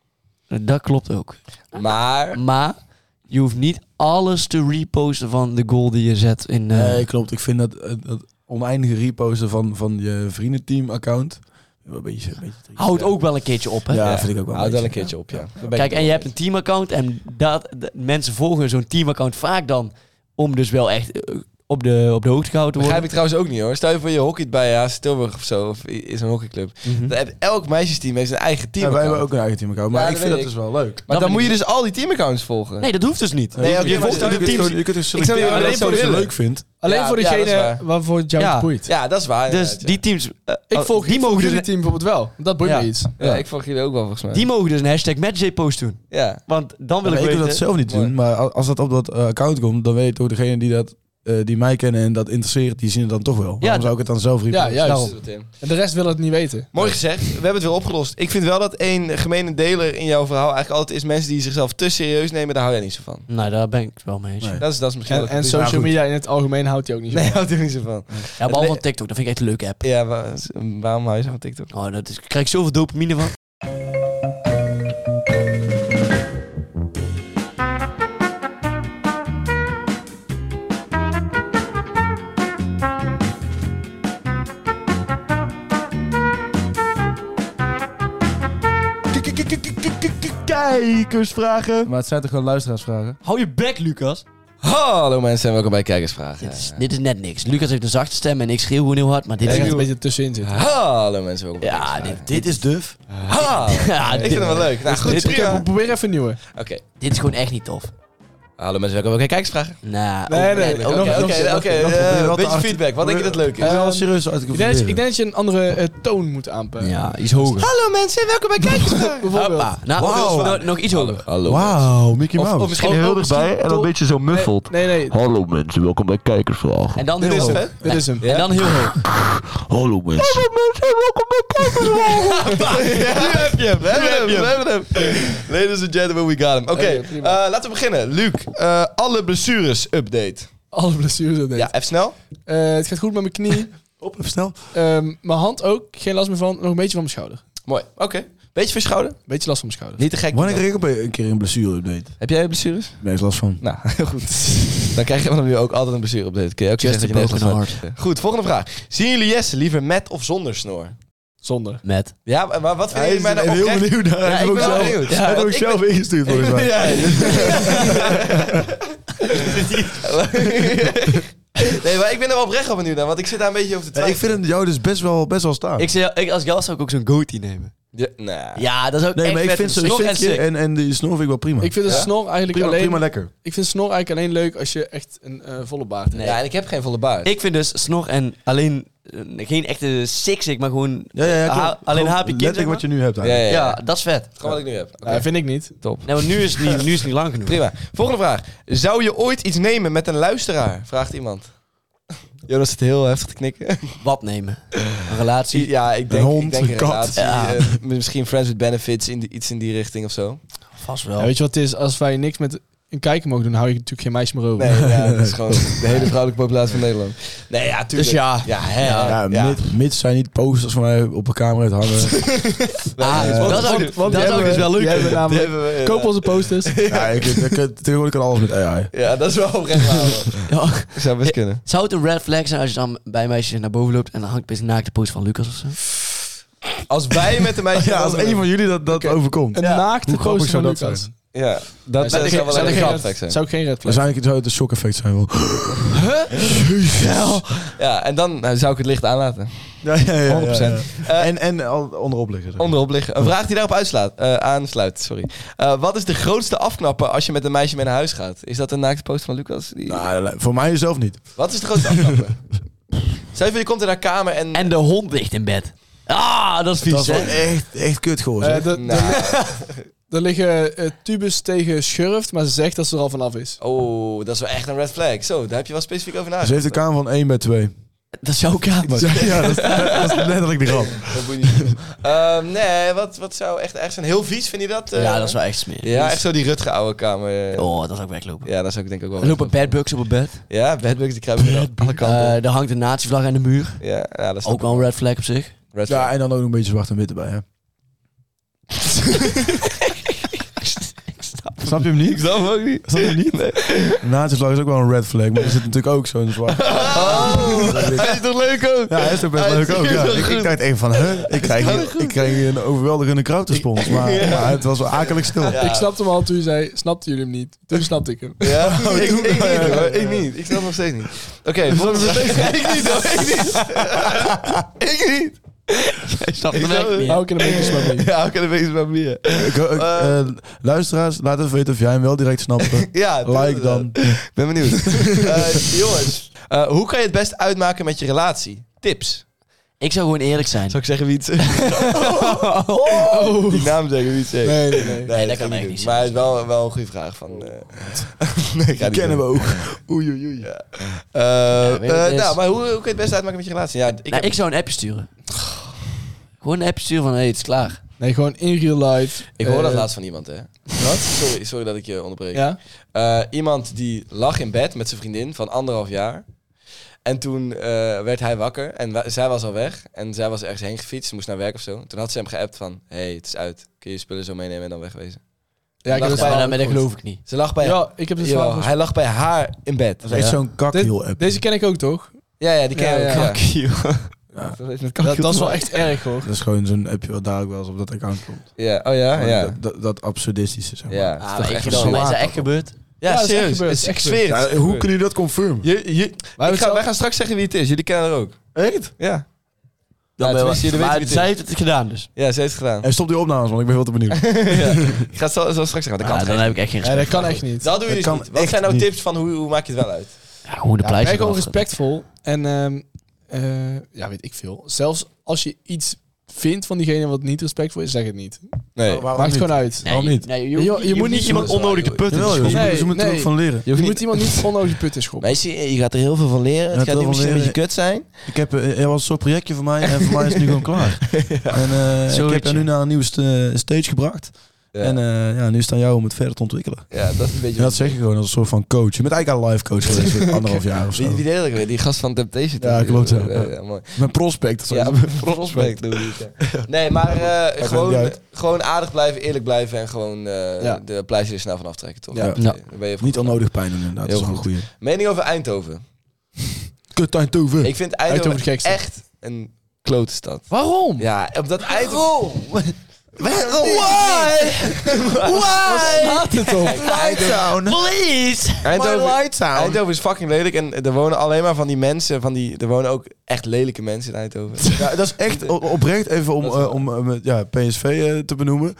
S6: Dat klopt ook.
S3: Maar...
S6: Maar je hoeft niet alles te reposten van de goal die je zet in... eh,
S4: Nee, klopt. Ik vind dat, het dat oneindige reposten van, van je vriendenteam-account wel een beetje... Een beetje triest.
S6: Houd ook wel een keertje op, hè?
S4: Ja,
S3: Ja,
S4: vind ik ook wel
S3: Houd wel een
S4: beetje,
S3: keertje op, ja. Daar ben
S6: Kijk,
S3: ik
S6: en je
S3: wel
S6: hebt een teamaccount en dat, dat- mensen volgen zo'n teamaccount vaak dan om dus wel echt eh, op de, op de hoogte gehouden te
S3: Begrijp
S6: worden.
S3: ik trouwens ook niet hoor. Stel je voor je hockeyt bij H C Tilburg of zo, of is een hockeyclub.
S6: Mhm.
S3: Dan heb elk meisjesteam heeft zijn eigen team.
S4: Ja, wij hebben ook een eigen team-account. Maar
S3: Ja,
S4: ik
S3: dat
S4: vind dat
S3: weet
S4: dus wel leuk.
S3: Maar
S6: Dat
S3: dan moet je
S6: vind
S3: dus al die teamaccounts volgen.
S6: Nee, dat hoeft dus niet.
S3: Nee, oké,
S6: je
S3: maar
S6: volgt
S3: stel
S6: de
S3: je kunt
S6: teams.
S4: Je kunt dus
S3: Ik zou
S4: selecteren
S3: alleen
S4: wat
S3: voor
S4: je
S3: willen.
S4: leuk vindt.
S5: Alleen
S3: Ja,
S5: voor
S3: ja, dat is
S5: degene
S3: waar.
S5: waarvoor het jou
S6: Ja.
S5: niet boeit.
S3: Ja, dat is waar.
S6: Dus
S3: inderdaad,
S6: die teams... eh,
S5: Ik
S6: oh,
S5: volg
S6: die mogen
S5: jullie
S6: dus,
S5: team bijvoorbeeld wel. Dat boeit
S6: Ja.
S5: me iets.
S3: ja. ja, ik volg jullie ook wel volgens mij.
S6: die mogen dus een hashtag matchday post doen.
S3: Ja.
S6: Want dan wil
S4: Ja,
S6: ik
S4: ik wil
S6: weten...
S4: dat zelf niet
S3: Mooi.
S4: doen, maar al- als dat op dat eh, account komt, dan weet toch degene die dat eh, die mij kennen en dat interesseert, die zien het dan toch wel. Waarom
S6: Ja,
S4: zou ik het dan zelf reposten?
S5: Ja, juist.
S6: Daarom.
S5: En de rest wil het niet weten.
S3: Mooi gezegd. We hebben het wel opgelost. Ik vind wel dat één gemene deler in jouw verhaal eigenlijk altijd is mensen die zichzelf te serieus nemen. Daar hou jij niet zo van.
S6: Nou, daar ben ik het wel mee eens.
S4: Nee.
S3: Dat is, dat is misschien
S5: En,
S3: wel
S5: en
S3: het-
S5: social
S3: Ja, goed.
S5: media in het algemeen houdt hij ook niet zo.
S3: Nee,
S5: van.
S3: houdt er niet zo van.
S6: Ja, behalve van TikTok. Dat vind ik echt een leuke app.
S3: Ja, wa- waarom hou je zo van TikTok?
S6: Oh, dat is, ik krijg zoveel dopamine van. Kijkersvragen.
S4: Maar het zijn toch gewoon luisteraarsvragen?
S6: Hou je bek, Lucas.
S3: Hallo mensen en welkom bij Kijkersvragen.
S6: Dit is, dit is net niks. Lucas heeft een zachte stem en ik schreeuw gewoon heel hard, maar dit
S5: Ik
S6: is...
S5: denk dat het een beetje tussenin zit.
S3: Hallo mensen, welkom bij
S6: Ja,
S3: Kijkersvragen.
S6: dit, dit is duf.
S3: Ha!
S6: Ja,
S3: Ik
S6: dit,
S3: vind hem wel leuk. Nou, goed,
S6: dit-
S3: prima.
S5: Oké, probeer even een nieuwe.
S3: Oké.
S6: dit is gewoon echt niet tof.
S3: Hallo mensen, welkom bij Kijkersvragen.
S6: Nou,
S5: Nee,
S6: ook-
S5: nee,
S6: ook-
S5: nee.
S3: Oké,
S5: nog-
S3: oké,
S5: nog-
S3: oké.
S5: nog-
S3: oké,
S4: nog-
S3: eh,
S4: nog-
S3: Een beetje
S4: nog-
S3: feedback. Wat denk je dat leuk is?
S4: Ik ben wel
S5: Ehm,
S4: serieus uit te
S5: Ik denk, dat je- ik
S4: proberen.
S5: denk dat je een andere eh, toon moet aanpakken.
S6: Ja, iets hoger.
S3: Hallo mensen, welkom bij Kijkersvragen.
S5: Bijvoorbeeld.
S6: Hoppa. Nou,
S4: Wauw.
S6: nog, nog iets hoger.
S3: Hallo.
S4: Wauw, Mickey
S3: Of,
S4: Mouse.
S3: of misschien
S5: Of-
S3: heel
S5: of
S3: dichtbij
S5: misschien
S3: en een
S5: tot-
S3: beetje zo muffled.
S5: Nee, nee, nee.
S10: Hallo mensen, welkom bij Kijkersvragen.
S6: En dan
S3: Dit
S6: heel
S3: is
S6: hoog.
S3: het,
S5: Dit is hem.
S3: Ja?
S6: En dan heel hoog.
S10: Hallo mensen.
S3: Nu heb je hem, we hebben hem, we hebben hem. Ladies and gentlemen, we got him. Oké,
S5: Oké, prima.
S3: eh, laten we beginnen. Luc, eh, alle blessures update.
S5: Alle blessures dat deed.
S3: Ja, even snel.
S5: Eh, het gaat goed met mijn knie.
S4: Op, even snel.
S5: Ehm, mijn hand ook. Geen last meer van. Nog een beetje van mijn schouder.
S3: Mooi, oké. Beetje voor je schouder?
S5: Beetje last van mijn schouder.
S3: Niet te gek.
S4: Wanneer kreeg ik op een keer een blessure-update?
S3: Heb jij blessures?
S4: Nee, is last van.
S3: Nou, heel goed. Dan krijg je dan nu ook altijd een blessure update. Kun je ook
S6: Just
S3: zeggen
S6: a
S3: dat je
S6: broken
S3: nergens last van- Goed, volgende vraag. Zien jullie Jesse liever met of zonder snor?
S5: Zonder.
S6: Met.
S3: Ja, maar- maar wat vind
S4: Hij
S3: je
S4: is
S3: mij nou
S4: heel
S3: oprecht?
S4: benieuwd naar.
S3: Ja,
S4: Hij heeft
S3: ik
S4: ook
S3: ben wel
S4: zelf-
S3: benieuwd.
S4: Hij heeft
S3: Want
S4: ook
S3: ik
S4: zelf ingestuurd volgens mij.
S3: Ja. Nee, maar ik ben er oprecht op benieuwd naar, want ik zit daar een beetje over te
S4: Ja, ik
S3: twijfelen.
S4: vind het jou dus best wel, best wel staan.
S6: Ik zei, ik, als jas zou ik ook zo'n goatee nemen.
S3: Ja, nah.
S6: Ja, dat is ook
S4: Nee,
S6: echt
S4: maar ik
S6: vet.
S4: vind zo'n
S6: Snor en
S4: stukje
S6: sik.
S4: en, en die snor vind ik wel prima.
S5: Ik vind de
S3: Ja?
S5: snor eigenlijk
S4: prima,
S5: alleen...
S4: prima lekker.
S5: Ik vind snor eigenlijk alleen leuk als je echt een uh, volle baard hebt.
S6: Nee.
S3: Ja, en ik heb geen volle baard.
S6: Ik vind dus snor en alleen... uh, geen echte sik-sik, maar gewoon...
S4: Ja, ja, ja, klopt.
S6: ha- alleen
S4: Gewoon
S6: haapje kind,
S4: letterlijk
S6: zeg
S4: wat je
S6: maar.
S4: nu hebt
S3: ja,
S4: eigenlijk.
S3: ja,
S6: Ja,
S3: ja.
S6: dat is vet.
S3: Gewoon wat ik nu heb. Oké.
S5: Nee, vind ik niet.
S3: Top.
S6: Nee, maar nu is het niet, nu is het niet lang genoeg.
S3: Prima. Volgende vraag. Zou je ooit iets nemen met een luisteraar? Vraagt iemand. Jonas zit heel heftig te knikken.
S6: Wat nemen? Een relatie?
S3: Ja, ik denk
S4: Een hond,
S3: ik denk een
S4: een kat.
S3: relatie.
S6: Ja.
S3: eh, misschien friends with benefits, in die, iets in die richting of zo.
S6: Vast wel.
S5: Ja, weet je wat het is? Als wij niks met een kijker mogen doen, hou je natuurlijk geen meisje meer over.
S3: Nee, ja, dat is gewoon de hele vrouwelijke populatie van Nederland. Nee, ja, tuurlijk.
S6: Dus ja.
S3: Ja, hè,
S6: Ja,
S3: ja.
S4: Ja, mits, mits zij niet posters van mij op een camera hangen.
S6: Ah,
S3: Nee,
S6: dat
S3: want-
S6: zou ik,
S5: want
S6: dat
S5: die
S6: zou ik dus
S5: hebben
S6: wel
S5: we-
S6: leuk
S5: die hebben we
S6: vinden.
S3: Die
S5: namelijk.
S3: hebben we, ja.
S5: Koop onze posters.
S4: Ja, ik, ik, ik, tegenwoordig kan alles met A I.
S3: Ja, dat is wel oprecht waar. man.
S6: Ja.
S3: Zou best kunnen.
S6: Zou het een red flag zijn als je dan bij een meisje naar boven loopt en dan hangt opeens een naakte post van Lucas of zo?
S3: Als wij met de meisje...
S4: Ja, als een van jullie dat, dat
S5: Oké.
S4: overkomt.
S5: Een
S3: Ja.
S5: naakte
S4: Hoe grappig
S5: poster van
S4: zou dat
S5: Lucas.
S4: zijn?
S3: Ja, dat,
S5: Ja,
S3: dat
S5: ik-
S3: zou wel
S5: zou
S3: een
S5: ik geen
S3: red
S5: red-
S3: zijn.
S5: Zou ik geen red flag.
S4: Waarschijnlijk zou het een shock effect zijn wel.
S3: Ja, en dan nou, zou ik het licht aanlaten.
S4: Ja, ja, ja,
S3: honderd procent.
S4: ja, ja. En, en al onderop liggen. zeg.
S3: Onderop liggen. Een vraag die daarop uitslaat, eh, aansluit. Sorry. Eh, wat is de grootste afknapper als je met een meisje mee naar huis gaat? Is dat een naakte post van Lucas? Die...
S4: Nou, voor mij zelf niet.
S3: Wat is de grootste afknapper? Stel je voor, je komt in haar kamer en...
S6: En de hond ligt in bed. Ah, dat is vies,
S4: Dat is wel
S6: hè?
S4: echt, echt kut gewoon.
S5: Eh,
S4: zeg.
S5: de-
S3: Nou,
S5: Er liggen uh, tubes tegen schurft, maar ze zegt dat ze er al vanaf is.
S3: oh, dat is wel echt een red flag. Zo, daar heb je wel specifiek over nagedacht.
S4: Ze heeft een kamer van één bij twee.
S6: Dat is jouw kamer.
S4: Ja, dat is, dat is letterlijk de grap.
S3: Dat moet je niet doen. Ehm, nee, wat, wat zou echt erg zijn? Heel vies, vind je dat? eh?
S6: Ja, dat is wel echt smerig.
S3: Ja, echt zo die Rutge oude kamer.
S6: Oh, dat zou ik weglopen.
S3: Ja, dat zou ik denk ik ook wel.
S6: Er lopen bedbugs op het bed.
S3: Ja, bedbugs die kruipen aan alle kanten.
S6: Uh, er hangt een nazi-vlag aan de muur.
S3: ja, ja, dat is
S6: Ook wel een red flag op zich.
S3: red flag.
S4: Ja, en dan ook nog een beetje zwart en wit erbij. Hè. Snap je hem niet?
S3: Ik snap hem ook niet.
S4: Snap je hem niet? Nee. De nazi-vlag is ook wel een red flag, maar er zit natuurlijk ook zo'n zwart.
S3: Oh, hij is toch leuk ook?
S4: Ja, hij is ook best
S3: Hij is
S4: leuk ook. Ja.
S3: heel
S4: Ik,
S3: goed.
S4: ik dacht even van, huh? Ik krijg, hier, ik krijg hier een overweldigende crowdrespons, maar, maar het was wel akelig stil.
S3: Ja.
S5: Ik snapte hem al toen je zei, snapten jullie hem niet? Toen snapte ik hem.
S3: Ja, ik, ik niet hoor. Ik niet. Ik snap hem nog steeds niet. Oké, volgende vraag. Ik niet hoor. Ik niet. Ik niet.
S6: Jij snapt
S3: Ik
S6: hem
S3: snap
S6: echt niet.
S5: Hou ik er een beetje maar mee.
S3: Ja, ik kan een beetje bij meer.
S4: Ik, ik,
S3: Eh.
S4: eh, luisteraars, laat even weten of jij hem wel direct snapt.
S3: Ja, doe
S4: Like
S3: het
S4: dan.
S3: Ik ben benieuwd. Eh, jongens, eh, hoe kan je het best uitmaken met je relatie? Tips.
S6: Ik zou gewoon eerlijk zijn.
S3: Zal ik zeggen wie het oh. Die naam zeggen wie het zegt.
S5: Nee, nee, nee.
S6: Nee, dat
S3: ga
S6: kan
S3: ik
S6: echt
S3: doen.
S6: niet
S3: Maar het is wel, wel een goede vraag. Van, uh... nee, ik ga
S4: Die kennen we
S3: doen.
S4: ook. Oei, oei, oei.
S3: Ja. Uh,
S6: weet je wat
S3: uh,
S6: het is?
S3: nou, maar hoe, hoe kan je het best uitmaken met je relatie? Ja, ik,
S6: Nou,
S3: heb-
S6: ik zou een appje sturen. Gewoon een appje sturen van, hé, hey, het is klaar.
S5: Nee, gewoon in real life.
S3: ik hoor dat
S5: Eh,
S3: laatst van iemand, hè.
S5: Wat?
S3: Sorry, sorry dat ik je onderbreek.
S5: Ja?
S3: Uh, iemand die lag in bed met zijn vriendin van anderhalf jaar. En toen uh, werd hij wakker en wa- zij was al weg. En zij was ergens heen gefietst, ze moest naar werk of zo. Toen had ze hem geappt van, hé, hey, het is uit. Kun je je spullen zo meenemen en dan wegwezen?
S5: Ja, ik
S3: Lag
S5: heb
S3: bij-
S5: het
S6: Maar,
S5: verhaal
S6: dat- maar dat
S5: gehoord.
S6: geloof ik niet.
S3: Ze lag bij,
S5: Ja, ik heb het
S3: Jawel,
S5: verhaal
S3: hij lag bij haar in bed.
S4: Dat is echt
S3: Ja.
S4: zo'n kakhiel-app.
S5: Deze ken ik ook, toch?
S3: Ja, ja, die ken je
S5: Ja,
S3: ook.
S5: ja.
S3: Ja.
S4: Ja.
S3: Dat, heeft met
S5: Dat,
S3: kakhiel
S5: dat is
S3: te
S5: wel
S3: maken.
S5: echt erg, hoor.
S4: Dat is gewoon zo'n appje wat daar ook wel eens op dat account komt.
S3: Ja, oh ja,
S4: Gewoon
S3: ja.
S4: Dat, dat, dat absurdistische, zeg maar.
S3: Ja, het is
S6: Ah,
S3: toch
S6: maar ik
S3: echt
S6: vind dat
S3: zo.
S6: maar is dat
S4: laat
S6: echt gebeurd?
S3: Ja,
S5: Ja, dat is echt
S3: serieus.
S5: gebeurd.
S3: Het is
S5: Echt
S3: ik zweer het.
S4: Ja,
S3: het is
S4: hoe
S3: gebeurd.
S4: kunnen jullie dat confirmen?
S3: Je, je,
S5: Wij
S3: ik ga,
S5: zelf-
S3: wij gaan straks zeggen wie het is. Jullie kennen haar ook.
S4: Echt?
S3: Ja.
S6: Dan
S3: Ja,
S6: ben
S3: tenminste,
S6: je-
S3: jullie
S6: maar
S3: weten wie
S6: zij
S3: het
S6: heeft het gedaan dus.
S3: Ja, ze heeft het gedaan.
S4: En stop die opnames, want ik ben heel te benieuwd.
S3: ja. Ik ga het zo, zo straks zeggen. want Dat
S6: Ah,
S3: kan
S6: dan
S3: toch
S6: heb ik echt geen
S5: Nee,
S6: respect.
S5: dat kan echt niet.
S3: Dat doe je
S4: Dat
S3: dus
S4: kan
S3: niet. Wat
S4: echt
S3: zijn nou
S4: niet.
S3: tips van hoe, hoe maak je het wel uit?
S6: Ja, gewoon de
S5: Ja,
S6: pleister
S5: ben gewoon
S6: eraf.
S5: respectvol. En ehm, eh, ja, weet ik veel. Zelfs als je iets vindt van diegene wat niet respectvol is, zeg het niet.
S3: Nee.
S5: Maakt het gewoon uit.
S6: Nee,
S4: Waarom niet?
S6: Nee, je,
S5: Je-
S6: je,
S5: je
S6: je
S5: moet
S6: moet
S5: niet
S6: niet iemand
S3: iemand-
S6: onnodig te putten.
S4: Jawel,
S6: te
S4: joh, ze
S6: schoppen.
S4: moeten- ze moeten er
S5: nee.
S4: ook van leren.
S5: Je, moet iemand niet onnodig de put in schoppen.
S3: Weet je, je gaat er heel veel van leren. Het
S4: Ja,
S3: gaat
S4: heel
S3: niet
S4: veel
S3: misschien een beetje
S4: leren.
S3: kut zijn.
S4: Ik heb, eh, er was een soort projectje voor mij en voor mij is het nu gewoon klaar. En eh, ik
S6: Zoiets,
S4: heb er nu
S6: ja.
S4: naar een nieuwe st- stage gebracht.
S3: Ja,
S4: En eh, ja, nu is het aan jou om het verder te ontwikkelen.
S3: ja dat is een beetje...
S4: En dat zeg je gewoon als een soort van coach. Je bent eigenlijk al live coach geweest voor anderhalf jaar of zo.
S3: Wie, wie deed dat ook weer? Die gast van Temptation.
S4: Ja, klopt, ja.
S3: Ja, ja, mooi.
S4: Mijn prospect.
S3: Ja, prospect doen we het, ja. Nee, maar eh,
S4: niet
S3: gewoon,
S4: uit.
S3: gewoon aardig blijven, eerlijk blijven en gewoon eh,
S5: Ja.
S3: de pleister er snel van aftrekken, toch?
S4: Ja.
S3: Oké,
S6: Ja.
S3: dan ben je
S4: Niet onnodig pijn doen inderdaad.
S3: Heel
S4: Dat is wel een
S3: goed.
S4: goeie.
S3: Mening over Eindhoven.
S4: Kut Eindhoven.
S3: Ik vind
S5: Eindhoven
S3: Eindhoven
S5: het gekste.
S3: echt een klote stad.
S5: Waarom?
S3: Ja, op dat Eindhoven... Why? Why?
S5: Laat het op.
S3: Lighttown.
S6: Please!
S3: Eindhoven, Eindhoven is fucking lelijk. En er wonen alleen maar van die mensen. Van die, er wonen ook echt lelijke mensen in Eindhoven.
S4: Ja, dat is echt o- oprecht even om,
S3: Dat is wel-
S4: uh, om uh, met, ja, P S V uh, te benoemen.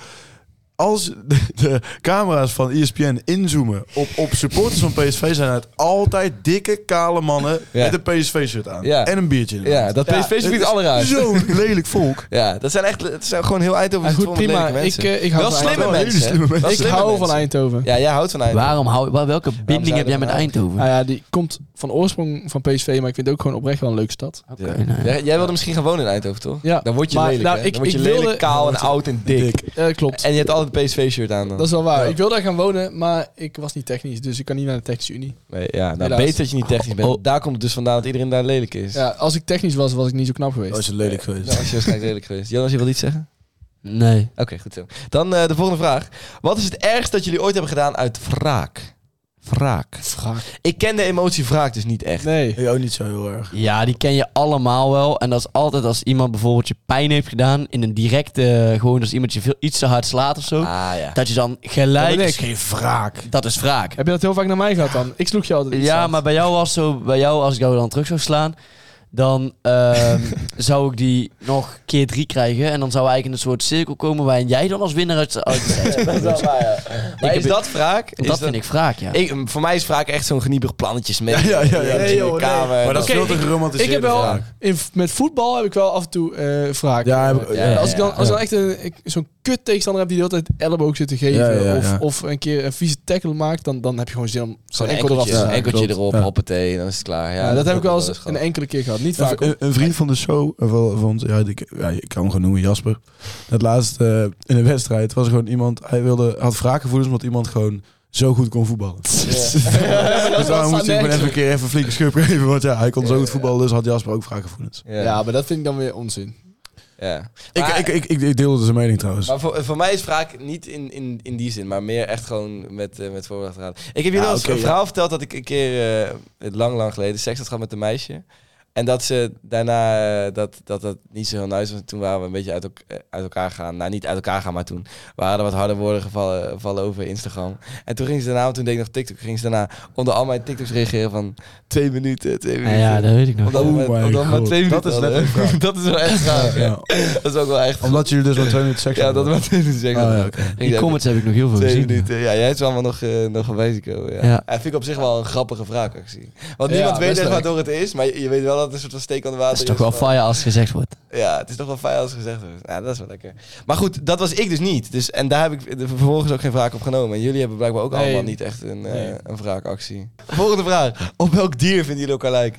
S4: Als de, de camera's van E S P N inzoomen op, op supporters van P S V, zijn het altijd dikke, kale mannen
S3: Ja.
S4: met een P S V-shirt aan.
S3: Ja.
S4: En een biertje in de
S3: Ja,
S4: hand.
S3: dat P S V is het allerraar.
S4: Zo'n lelijk volk.
S3: Ja, dat zijn echt, het zijn gewoon heel Eindhoven.
S5: Ja,
S3: is
S5: goed,
S3: vol met
S5: prima.
S3: lelijke
S5: Ik,
S3: mensen.
S5: eh, ik hou
S3: Wel
S5: van
S3: slimme
S5: Eindhoven.
S3: mensen.
S4: Hele slimme
S3: hè? Wel
S5: Ik
S3: slimme
S5: hou
S3: mensen.
S5: van Eindhoven.
S3: Ja, jij houdt van Eindhoven.
S6: Waarom hou wel, welke binding
S3: zou
S6: heb
S3: je
S6: jij met
S3: ervan
S6: Eindhoven?
S5: Nou ja, die komt van oorsprong van P S V, maar ik vind het ook gewoon oprecht wel een leuke stad.
S6: Oké,
S3: Ja.
S6: nou ja.
S3: Jij, jij wilde misschien gaan wonen in Eindhoven, toch?
S5: Ja.
S3: Dan word je
S5: Maar,
S3: lelijk,
S5: nou,
S3: hè?
S5: ik-
S3: Dan word je
S5: ik
S3: lelijk,
S5: wilde-
S3: kaal en oud en dik.
S5: Eh, klopt.
S3: En je hebt altijd een P S V-shirt aan dan.
S5: Dat is wel waar.
S4: Ja.
S5: Ik wil daar gaan wonen, maar ik was niet technisch, dus ik kan niet naar de technische unie.
S3: Nee, ja, nou,
S5: Helaas.
S3: beter dat je niet technisch bent.
S6: Oh.
S3: Daar komt het dus vandaan dat iedereen daar lelijk is.
S5: Ja, als ik technisch was, was ik niet zo knap geweest.
S4: Dat is lelijk geweest.
S3: Dan was je waarschijnlijk lelijk geweest. Jonas, je wil iets zeggen?
S6: Nee.
S3: Oké, goed zo. Dan eh, de volgende vraag. Wat is het ergste dat jullie ooit hebben gedaan uit wraak? Wraak.
S5: Vraag.
S3: Ik ken de emotie wraak dus niet echt.
S5: Nee.
S4: Ik ook niet zo heel erg.
S6: Ja, die ken je allemaal wel. En dat is altijd als iemand bijvoorbeeld je pijn heeft gedaan. In een directe, gewoon als iemand je veel, iets te hard slaat of zo.
S3: Ah ja.
S6: Dat je dan gelijk...
S5: Dat ben ik.
S4: Geen wraak.
S6: Dat is wraak.
S5: Heb je dat heel vaak naar mij gehad dan? Ik sloeg je altijd iets
S6: Ja,
S5: aan.
S6: maar bij jou was zo, bij jou als ik jou dan terug zou slaan, dan ehm, zou ik die nog keer drie krijgen en dan zou eigenlijk in een soort cirkel komen waarin jij dan als winnaar uit, uit de set zou
S3: Dat is
S6: komen.
S3: wel waar, ja. Maar
S6: Ik
S3: is
S6: heb-
S3: dat wraak? Is
S6: Dat vind ik wraak, ja.
S3: Ik, voor mij is wraak echt zo'n geniepig plannetjes met
S4: Ja, ja, ja.
S3: in
S5: Nee,
S3: de
S5: joh, nee.
S3: kamer.
S4: Maar dat is
S5: Oké,
S4: veel te
S5: ik-
S4: geromantiseerd.
S5: Ik heb wel,
S4: wraak.
S5: in, met voetbal heb ik wel af en toe eh wraak.
S4: Ja, heb ik-
S5: Eh,
S3: ja, ja,
S5: als ik dan, als ik
S4: ja.
S5: dan echt een, ik- zo'n kut tegenstander heb die de hele tijd elleboog zit te geven,
S4: Ja, ja, ja.
S5: Of, of een keer een vieze tackle maakt, dan, dan heb je gewoon zin om zo'n
S3: Zo'n
S5: enkel eraf te
S3: enkeltje,
S5: slaan.
S3: een enkeltje
S4: klopt.
S3: erop,
S4: Ja.
S3: hoppatee, en dan is het klaar. Ja,
S5: Ja, dat heb ik wel eens
S3: eens
S5: een enkele keer gehad. Niet
S4: Een,
S5: vaak.
S4: een, een vriend van de show, eh, van, van ja, ik, ja, ik kan hem gewoon noemen, Jasper. Het laatst eh, in een wedstrijd was er gewoon iemand, hij wilde, had wraakgevoelens omdat iemand gewoon zo goed kon voetballen. Dus daarom moest ik hem even een keer even een flinke schub geven, want ja, hij kon zo goed voetballen, dus had Jasper ook wraakgevoelens.
S3: Ja.
S5: Ja, maar dat vind ik dan weer onzin.
S3: Ja.
S4: Ik,
S3: Maar-
S4: ik, ik, ik, ik deelde zijn mening trouwens.
S3: Maar voor, voor mij is wraak niet in, in, in die zin, maar meer echt gewoon met, uh, met voorbedacht raden. Ik heb je
S4: Ja,
S3: wel eens
S4: oké,
S3: een
S4: ja.
S3: verhaal verteld dat ik een keer, uh, lang, lang geleden, seks had gehad met een meisje. En dat ze daarna, uh, dat, dat dat niet zo heel nice was. Toen waren we een beetje uit, ook, uh, uit elkaar gaan. Nou, niet uit elkaar gaan, maar toen waren er wat harde woorden gevallen, gevallen over Instagram. En toen ging ze daarna, want toen deed ik nog TikTok, ging ze daarna onder al mijn TikToks reageren van twee minuten, twee
S6: Ja,
S3: minuten.
S6: ja, dat weet ik nog.
S3: Omdat we
S4: Oh
S3: met-
S4: my
S3: omdat we maar
S4: God.
S3: twee minuten
S4: Dat is
S3: hadden.
S4: letterlijk wraak.
S3: Dat is wel echt wraak, ja. Dat is ook wel echt.
S4: Omdat jullie dus maar twee minuten seks
S3: Ja,
S4: hadden.
S3: dat maar twee minuten zeggen.
S4: Oh, ja, oké.
S3: Ging
S6: Die
S3: ze
S6: comments heb ik nog heel veel
S3: Twee
S6: gezien.
S3: minuten. Ja, jij is allemaal nog, uh, nog een wijzico. Ja.
S6: Ja.
S3: Ja. vind ik op zich wel een grappige wraakactie. Want
S5: Ja,
S3: niemand weet
S5: best
S3: echt
S5: leuk.
S3: waardoor het is, maar je, je weet wel dat het een soort van steek onder water
S6: Dat is toch wel
S3: van-
S6: fire als het gezegd wordt.
S3: Ja, het is toch wel fijn als gezegd wordt. Ja, dat is wel lekker. Maar goed, dat was ik dus niet. Dus, en daar heb ik de- vervolgens ook geen wraak op genomen. En jullie hebben blijkbaar ook
S5: Nee.
S3: allemaal niet echt een, uh,
S5: Nee.
S3: een wraakactie. Volgende vraag. Op welk dier vinden jullie elkaar lijken?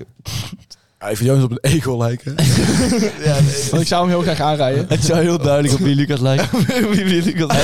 S4: Ja, ik vind Jonas op een egel lijken.
S3: Ja, nee.
S5: Want ik zou hem heel graag aanrijden.
S6: Het zou heel duidelijk op wie Lucas lijkt.
S3: Wie wil ik dat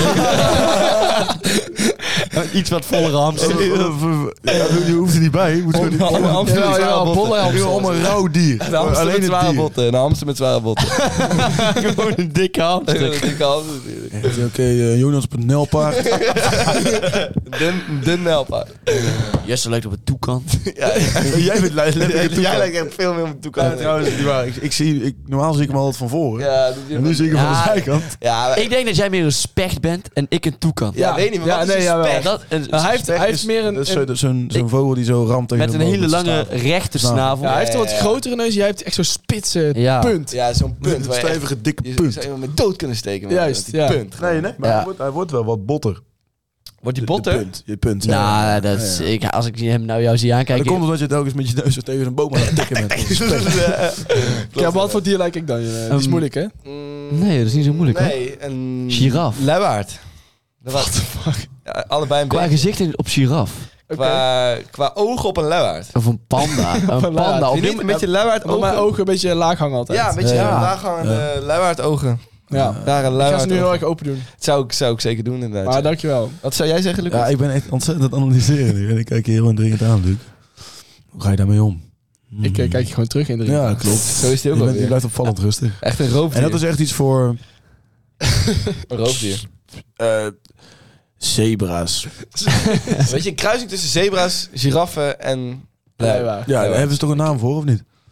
S6: Iets wat vollere hamster.
S4: Ja, je hoeft er niet bij. Je moet gewoon
S3: Allemaal
S4: allemaal
S3: hamster met
S5: Ja, ja,
S3: zware botten.
S5: bolle hamster.
S4: allemaal rauw dier.
S3: Een hamster
S4: Alleen
S3: met
S4: het
S3: zware
S4: dier.
S3: botten. Een hamster met zware botten.
S6: Gewoon een dikke hamster.
S3: Een dikke hamster natuurlijk.
S4: Ja, Oké, eh, Jonas op een nelpaard.
S3: Dun, dun nelpaard.
S6: Jesse lijkt op een toekant.
S3: Ja,
S4: Jij bent letterlijk
S3: jij lijkt echt veel meer op de
S4: Ja,
S3: toekomst.
S4: trouwens, niet waar. Ik, ik zie, ik, normaal zie ik hem altijd van voren.
S3: Ja, dat je-
S4: En nu zie ik hem van
S6: Ja.
S4: de zijkant.
S3: Ja, maar-
S6: Ik denk dat jij meer een specht bent en ik een toekant.
S3: ja, weet niet, maar
S5: Ja,
S3: wat
S5: nee,
S3: is een
S5: jawel.
S3: specht?
S6: Dat, een,
S5: Nou, hij heeft, hij heeft meer een...
S4: Dat is
S5: een-
S4: zo- zo'n zo'n
S6: Ik-
S4: vogel die zo ramt tegen
S6: met
S4: de
S6: een
S4: boom
S6: hele
S4: met zijn
S6: lange
S4: staart.
S6: rechte
S4: Snavel.
S6: snavel.
S5: ja, hij heeft een wat
S3: Ja, ja.
S5: grotere neus. Jij hebt echt zo'n spitse
S6: Ja.
S5: punt.
S3: Ja, zo'n punt.
S4: Een
S3: waar je echt-
S4: stevige, dikke
S3: Je
S4: punt.
S3: zou iemand met dood kunnen steken. Met
S5: Juist,
S3: die
S5: ja.
S3: punt.
S4: Nee, nee, maar
S6: Ja.
S4: hij, wordt, hij wordt wel wat botter.
S3: Wordt die
S4: De-
S3: botter?
S4: De punt. Je punt. ja.
S6: Nou, dat is,
S4: Ja, ja.
S6: ik, als ik hem nou jou zie
S4: Maar
S6: aankijken...
S4: dat komt omdat je telkens met je neus zo tegen een boom aan het tikken bent.
S5: Ja, wat voor dier lijk ik dan? eh? Die is
S6: Um,
S5: moeilijk, hè?
S3: Mm,
S6: Nee, dat is niet zo moeilijk, hè?
S3: Nee, een...
S6: Giraf.
S3: Luipaard. What the fuck? Ja, allebei een
S6: Qua
S3: beetje.
S6: gezicht op giraf.
S3: Qua, qua ogen op een luipaard.
S6: Of een panda. Een
S5: luipaard.
S6: panda. Op
S3: Vind je
S6: dit
S3: niet een beetje luipaard
S5: Omdat mijn
S3: ogen?
S5: ogen een beetje laag hangen altijd.
S3: Ja, een beetje
S4: Ja.
S3: laaghangende luipaard ogen.
S5: Ja.
S3: Daar een
S5: Ik ga ze
S3: luipaard
S5: nu heel
S3: ogen.
S5: erg open doen.
S3: Dat zou ik, zou ik zeker doen inderdaad.
S5: Maar dankjewel.
S3: Wat zou jij zeggen, Lucas?
S4: Ja, ik ben echt ontzettend aan het analyseren nu. En ik kijk je heel indringend aan, Luc. Hoe ga je daarmee om?
S5: Ik eh, kijk je gewoon terug in de ring.
S4: Ja, klopt.
S3: Zo is die ook
S4: Je, bent,
S3: alweer.
S4: je blijft opvallend rustig.
S3: Echt een roofdier.
S4: En dat is echt iets voor
S3: een roofdier.
S4: eh, zebra's.
S3: Weet je, een kruising tussen zebra's, giraffen en luipaard.
S5: Luipaard.
S4: Ja, daar hebben ze toch een naam voor, of niet?